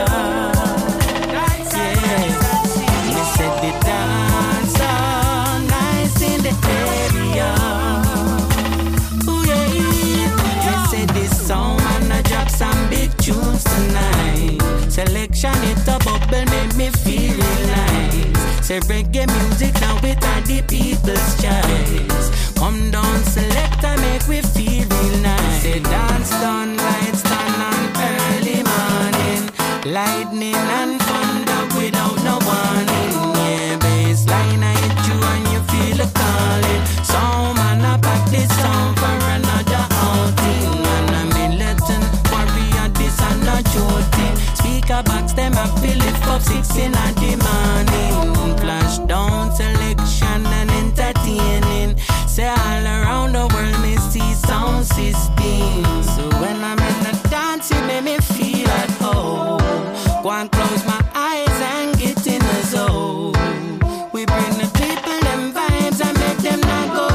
Some big tunes tonight. Selection it a bubble make me feel nice. Say reggae music now it a the people's choice. Come down select and make we feel real nice. Say dance done, lights done on early morning. Lightning and thunder without no warning. Yeah, baseline I hit you and you feel it calling. So man I pack this song for another outing. And I'm in Latin warrior, this and not joking. Speaker box them I feel it up 6 in the morning. Flash down selection and entertaining. Say all around the world me see sound system. So when I'm in the dance it make me feel at home. Go and close my eyes and get in the zone. We bring the people them vibes and make them not go.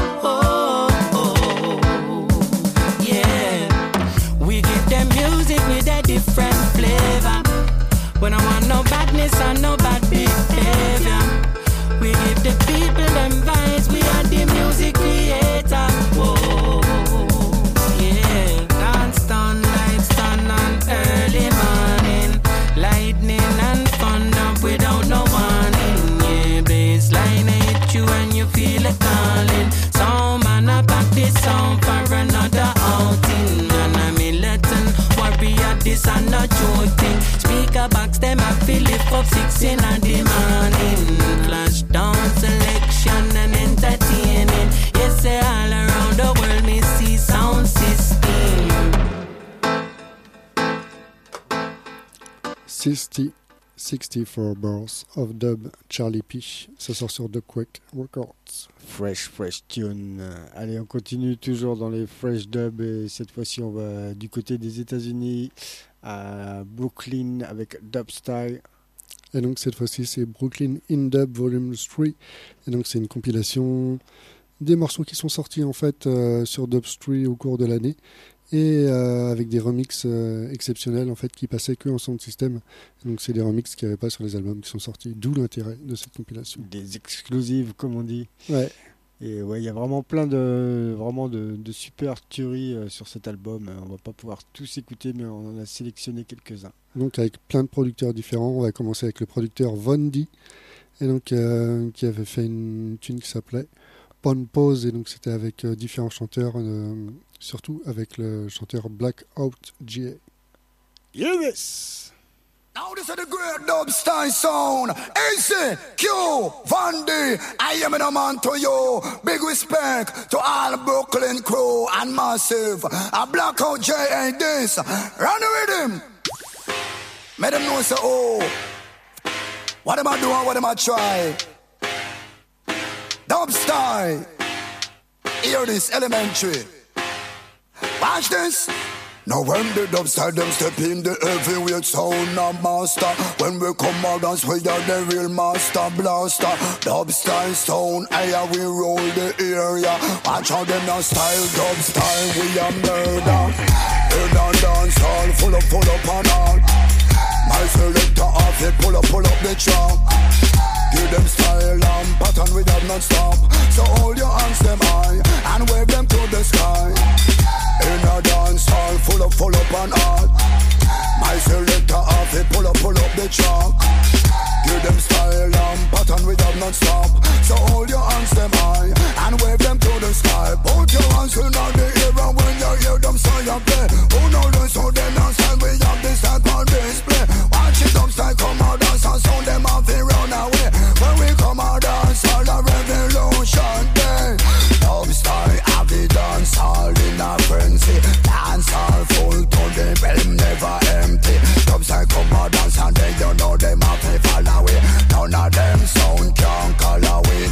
Yeah, we give them music with a different flavor. When I want no badness and no bad behavior. We give the people them vibes. We are the music creator. Whoa, yeah. Dance done, lights done on early morning. Lightning and thunder without no warning. Yeah, baseline hit you and you feel it calling. Sound man I pack this song for another outing. And I'm a Latin warrior, this and not joking. Speaker box them I feel it up 6 in the morning. Flash down selection and entertainment. 64 Bars of Dub, Charlie P. Ça sort sur Dubquake Records. Fresh tune. Allez, on continue toujours dans les fresh dub et cette fois-ci on va du côté des États-Unis à Brooklyn avec Dubstyle. Et donc cette fois-ci c'est Brooklyn in Dub Volume 3. Et donc c'est une compilation des morceaux qui sont sortis en fait sur Dubstream au cours de l'année. Et avec des remixes exceptionnels en fait qui passaient que en sound system. Donc c'est des remixes qu'il n'y avait pas sur les albums qui sont sortis, d'où l'intérêt de cette compilation. Des exclusives comme on dit. Ouais. Et ouais, il y a vraiment plein de super tueries sur cet album. On va pas pouvoir tous écouter, mais on en a sélectionné quelques-uns. Donc avec plein de producteurs différents, on va commencer avec le producteur Von D, et donc qui avait fait une tune qui s'appelait Pon Pose, et donc c'était avec différents chanteurs. Surtout avec le chanteur Blackout G.A. Yes! Now this is the great dubstyle sound. AC, Q, Van D, I am a man to you. Big respect to all Brooklyn crew and massive. A Blackout J.A. this. Run with him. Make them know say, oh, what am I doing, what am I try? Dubstyle. Hear this, elementary. Watch this. Now when the dubstyle them step in the heavyweight sound of master. When we come out dance we are the real master blaster. Dubstyle sound, higher we roll the area. Watch how them now style dubstyle, we are murder. In a dance hall full up and all. My selector off it, pull up the track. Give them style and pattern we have non-stop. So hold your hands them high and wave them to the sky. In a dance hall full up and hard. My selector off it, pull up the track. Give them style and pattern we have non-stop. So hold your hands them high and wave them to the sky. Put your hands in the air and when you hear them style and play. Who know the sound them dance and we have this type on display. Watch it dubstyle come out dance and sound them off and run away. When we come out dance all a revolution day. Dubstyle have the dance all in a frenzy. Dance all full to the realm never empty. Dubstyle come out dance and then you know them have to fall away. None of them sound can call away.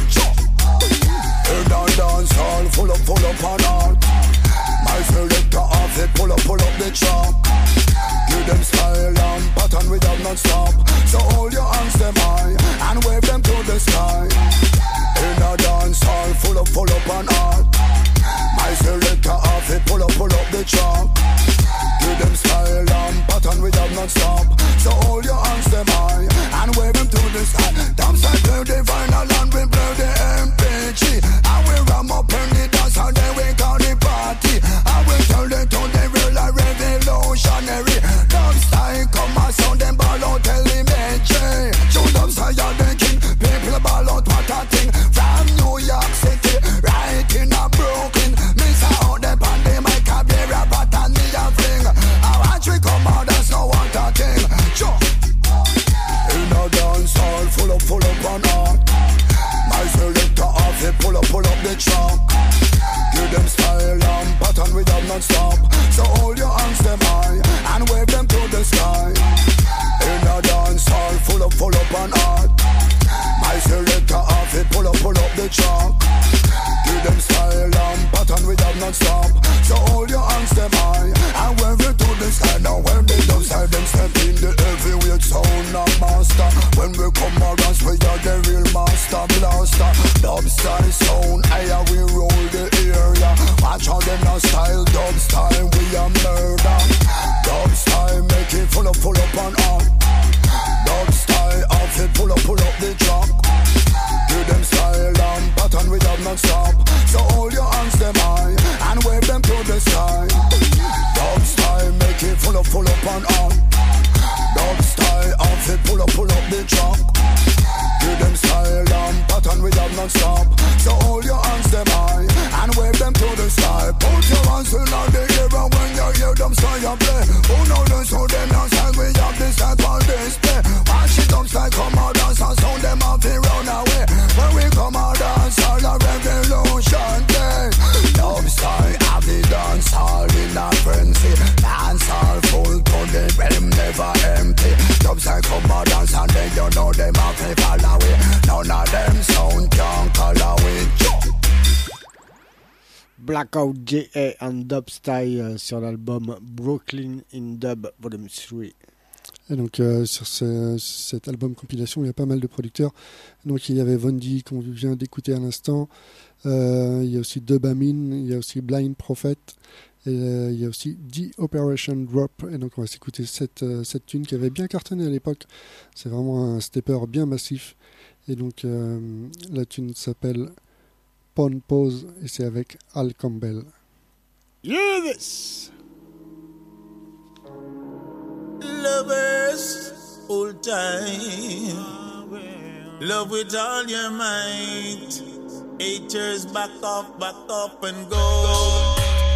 In a dance all full up and all. My selector off it, pull up the track. Give them style and pattern we have non-stop. So hold your hands them high and wave them to the sky. In a dance hall full up and all. My selector off it, pull up the track. Give them style and pattern we have non-stop. So hold your hands them high and wave them to the sky. Dubstyle play the vinyl and we play the MP3. And we ram up in the dance and then we call the party. And we tell them to the real revolutionary. Dubstyle come and sound them ball out elementary. True dubstyle are the king. People ball out what a thing. From New York City right in a Brooklyn. Miss out them on the mic a be a pattern me a fling. I watch we come out that's no what a thing. Sure. In a dance hall full up and on. My selector off it, pull up the track. Give them style and pattern we have non-stop. So hold your hands them high and wave them to the sky. In a dance hall full up and hard. My selector off it, pull up the track. Give them style and pattern we have non-stop. So hold your hands them high and wave it to the sky. Now when they dubstyle them step in the heavyweight sound of master. When we come out dance we are the real master blaster. Dubstyle sound, higher we roll the area. Watch how them now style dubstyle, we are murder. Dubstyle make it full up and on. Dubstyle off it, pull up the track. Give them style and pattern we have non-stop. So hold your hands them high and wave them to the sky. Dubstyle make it full up and on. Dubstyle off it, pull up the track. Give them style and pattern we have non-stop. So hold your hands them high and wave them to the sky. Put your hands in the air and when you hear them style and play. Who know the sound them dance and we have this type on display. Watch it dubstyle come out dance and sound them off and run away. When we come out dance all a revolution day. Dubstyle have the dance all in a frenzy. Dance all full to the realm never empty. Dubstyle Blackout J.A. and Dubstyle sur l'album Brooklyn in Dub Volume 3. Et donc sur cet album compilation, il y a pas mal de producteurs. Donc il y avait Vondi qu'on vient d'écouter à l'instant. Il y a aussi Dubamine, il y a aussi Blind Prophet. Et il y a aussi The Operation Drop. Et donc on va s'écouter cette tune qui avait bien cartonné à l'époque. C'est vraiment un stepper bien massif. Et donc la tune s'appelle Pon Pause et c'est avec Al Campbell. Hear this! Lovers, old time, love with all your might. Haters, back up and go.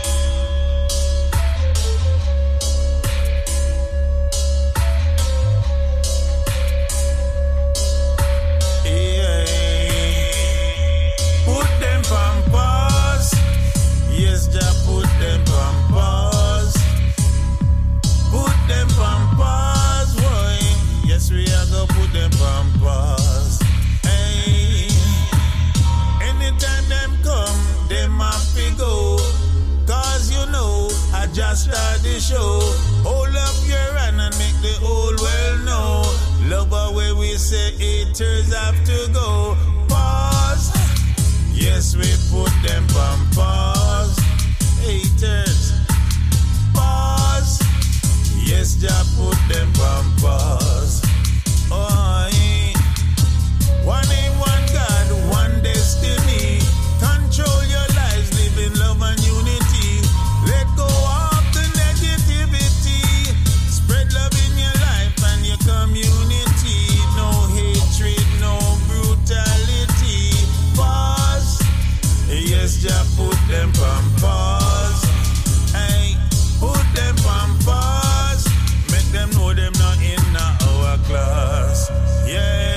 Put them on pause. Yes, just put them on pause. Put them on pause, boy. Yes, we are gonna put them on pause. Hey, anytime them come, them have to go. Cause you know, I just start the show. Hold up your hand and make the whole world know. Love away we say haters have to go. Pause. Yes, we put them on pause. Haters. Pause. Yes, just put them on pause. Oh, one aim, one God, one destiny. Control your lives, live in love and unity. Let go of the negativity. Spread love in your life and your community. No hatred, no brutality. Pause. Yes, just put them on pause. Hey, put them on pause. Make them know them not in our class. Yeah.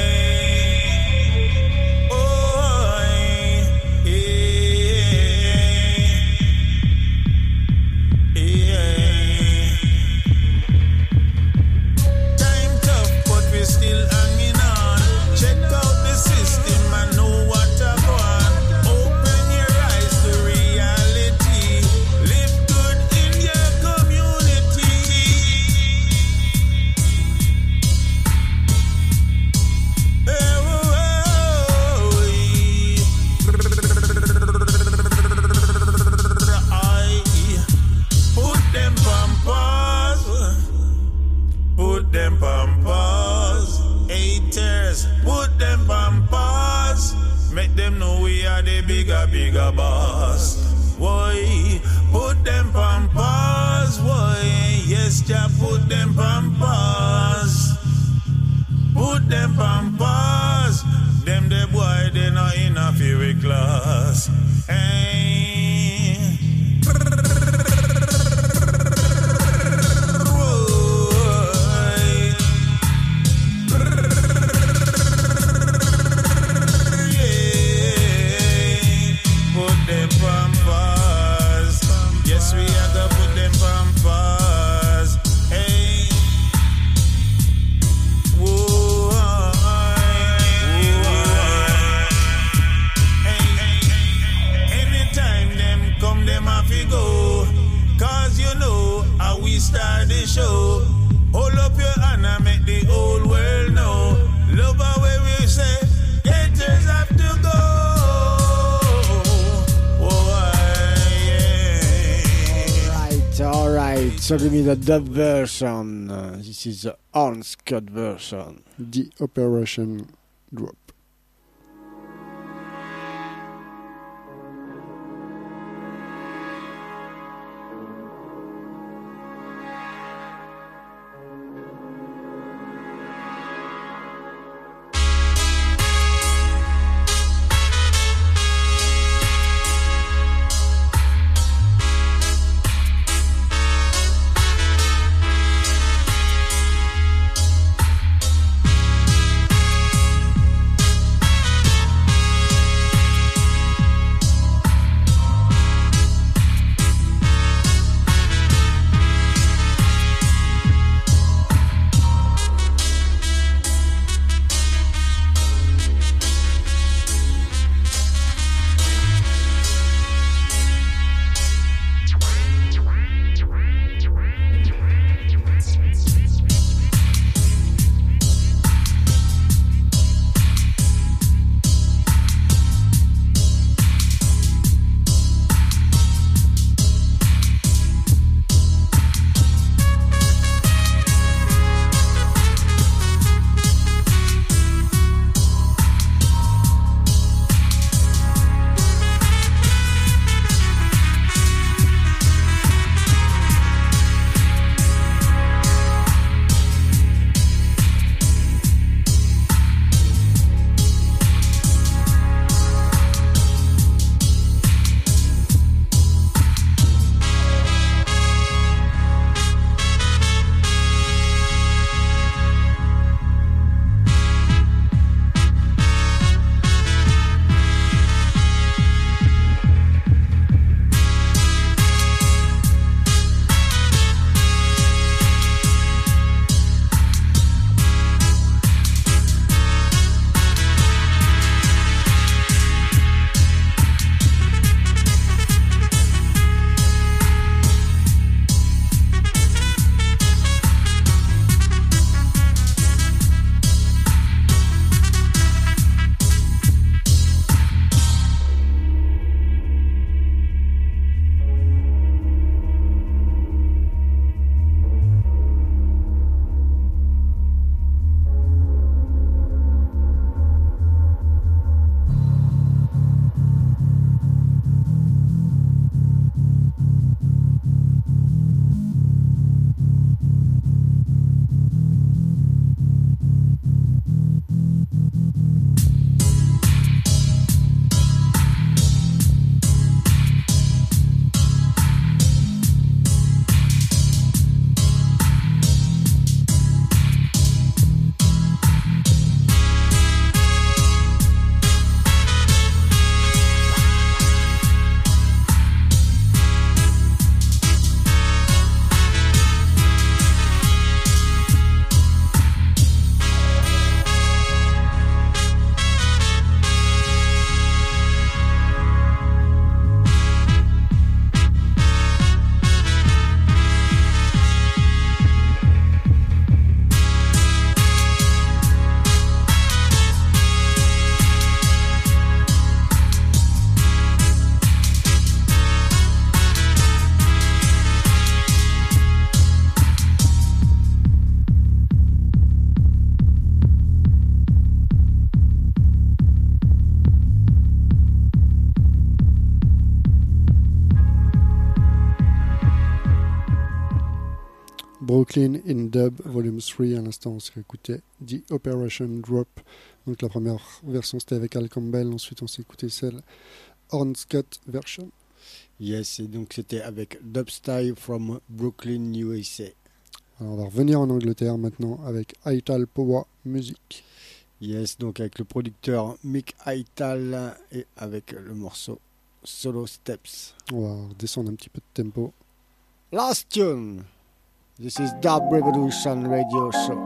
Bigger boss. Why put them on pause? Why? Yes, just put them on pause. Put them on pause. Them the boy they not in a fury class. Hey. Start the show. Hold up your hand and make the whole world know. Love away we say, haters have to go. Oh, yeah. Alright, so give me the dub version. This is the uncut version. The Operation Drop. Brooklyn in Dub Volume 3. À l'instant, on s'est écouté The Operation Drop. Donc la première version, c'était avec Al Campbell. Ensuite, on s'est écouté celle Orne Scott version. Yes, et donc c'était avec Dubstyle from Brooklyn, USA. Alors, on va revenir en Angleterre maintenant avec Ital Power Music. Yes, donc avec le producteur Mick Ital et avec le morceau Solo Steps. On va redescendre un petit peu de tempo. Last tune. This is Dub Revolution Radio Show.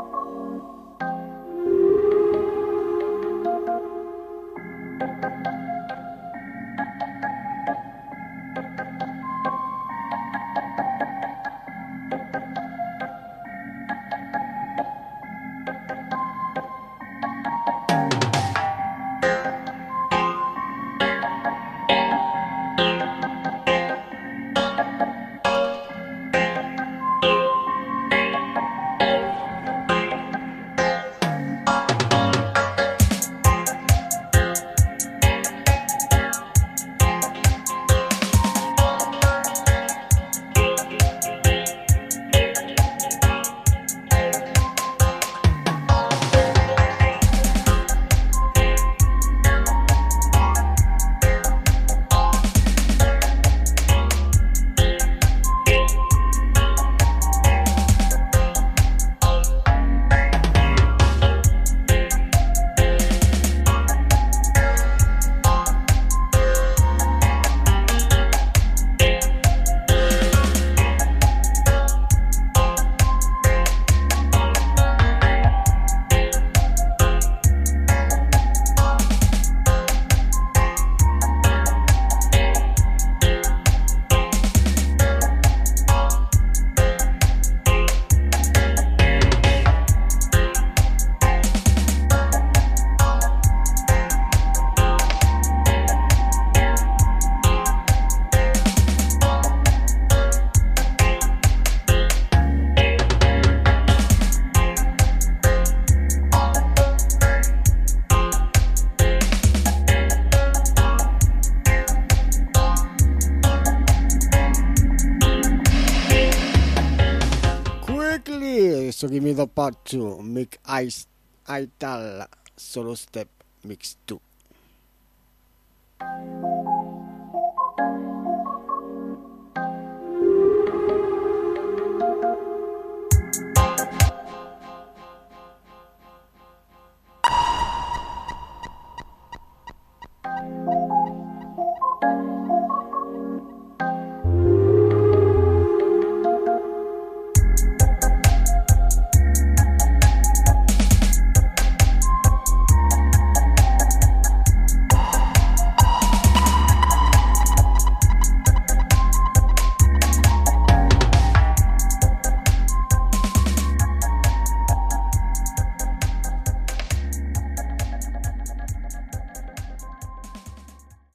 So give me the part 2, Mick Ital Solo Step Mix 2.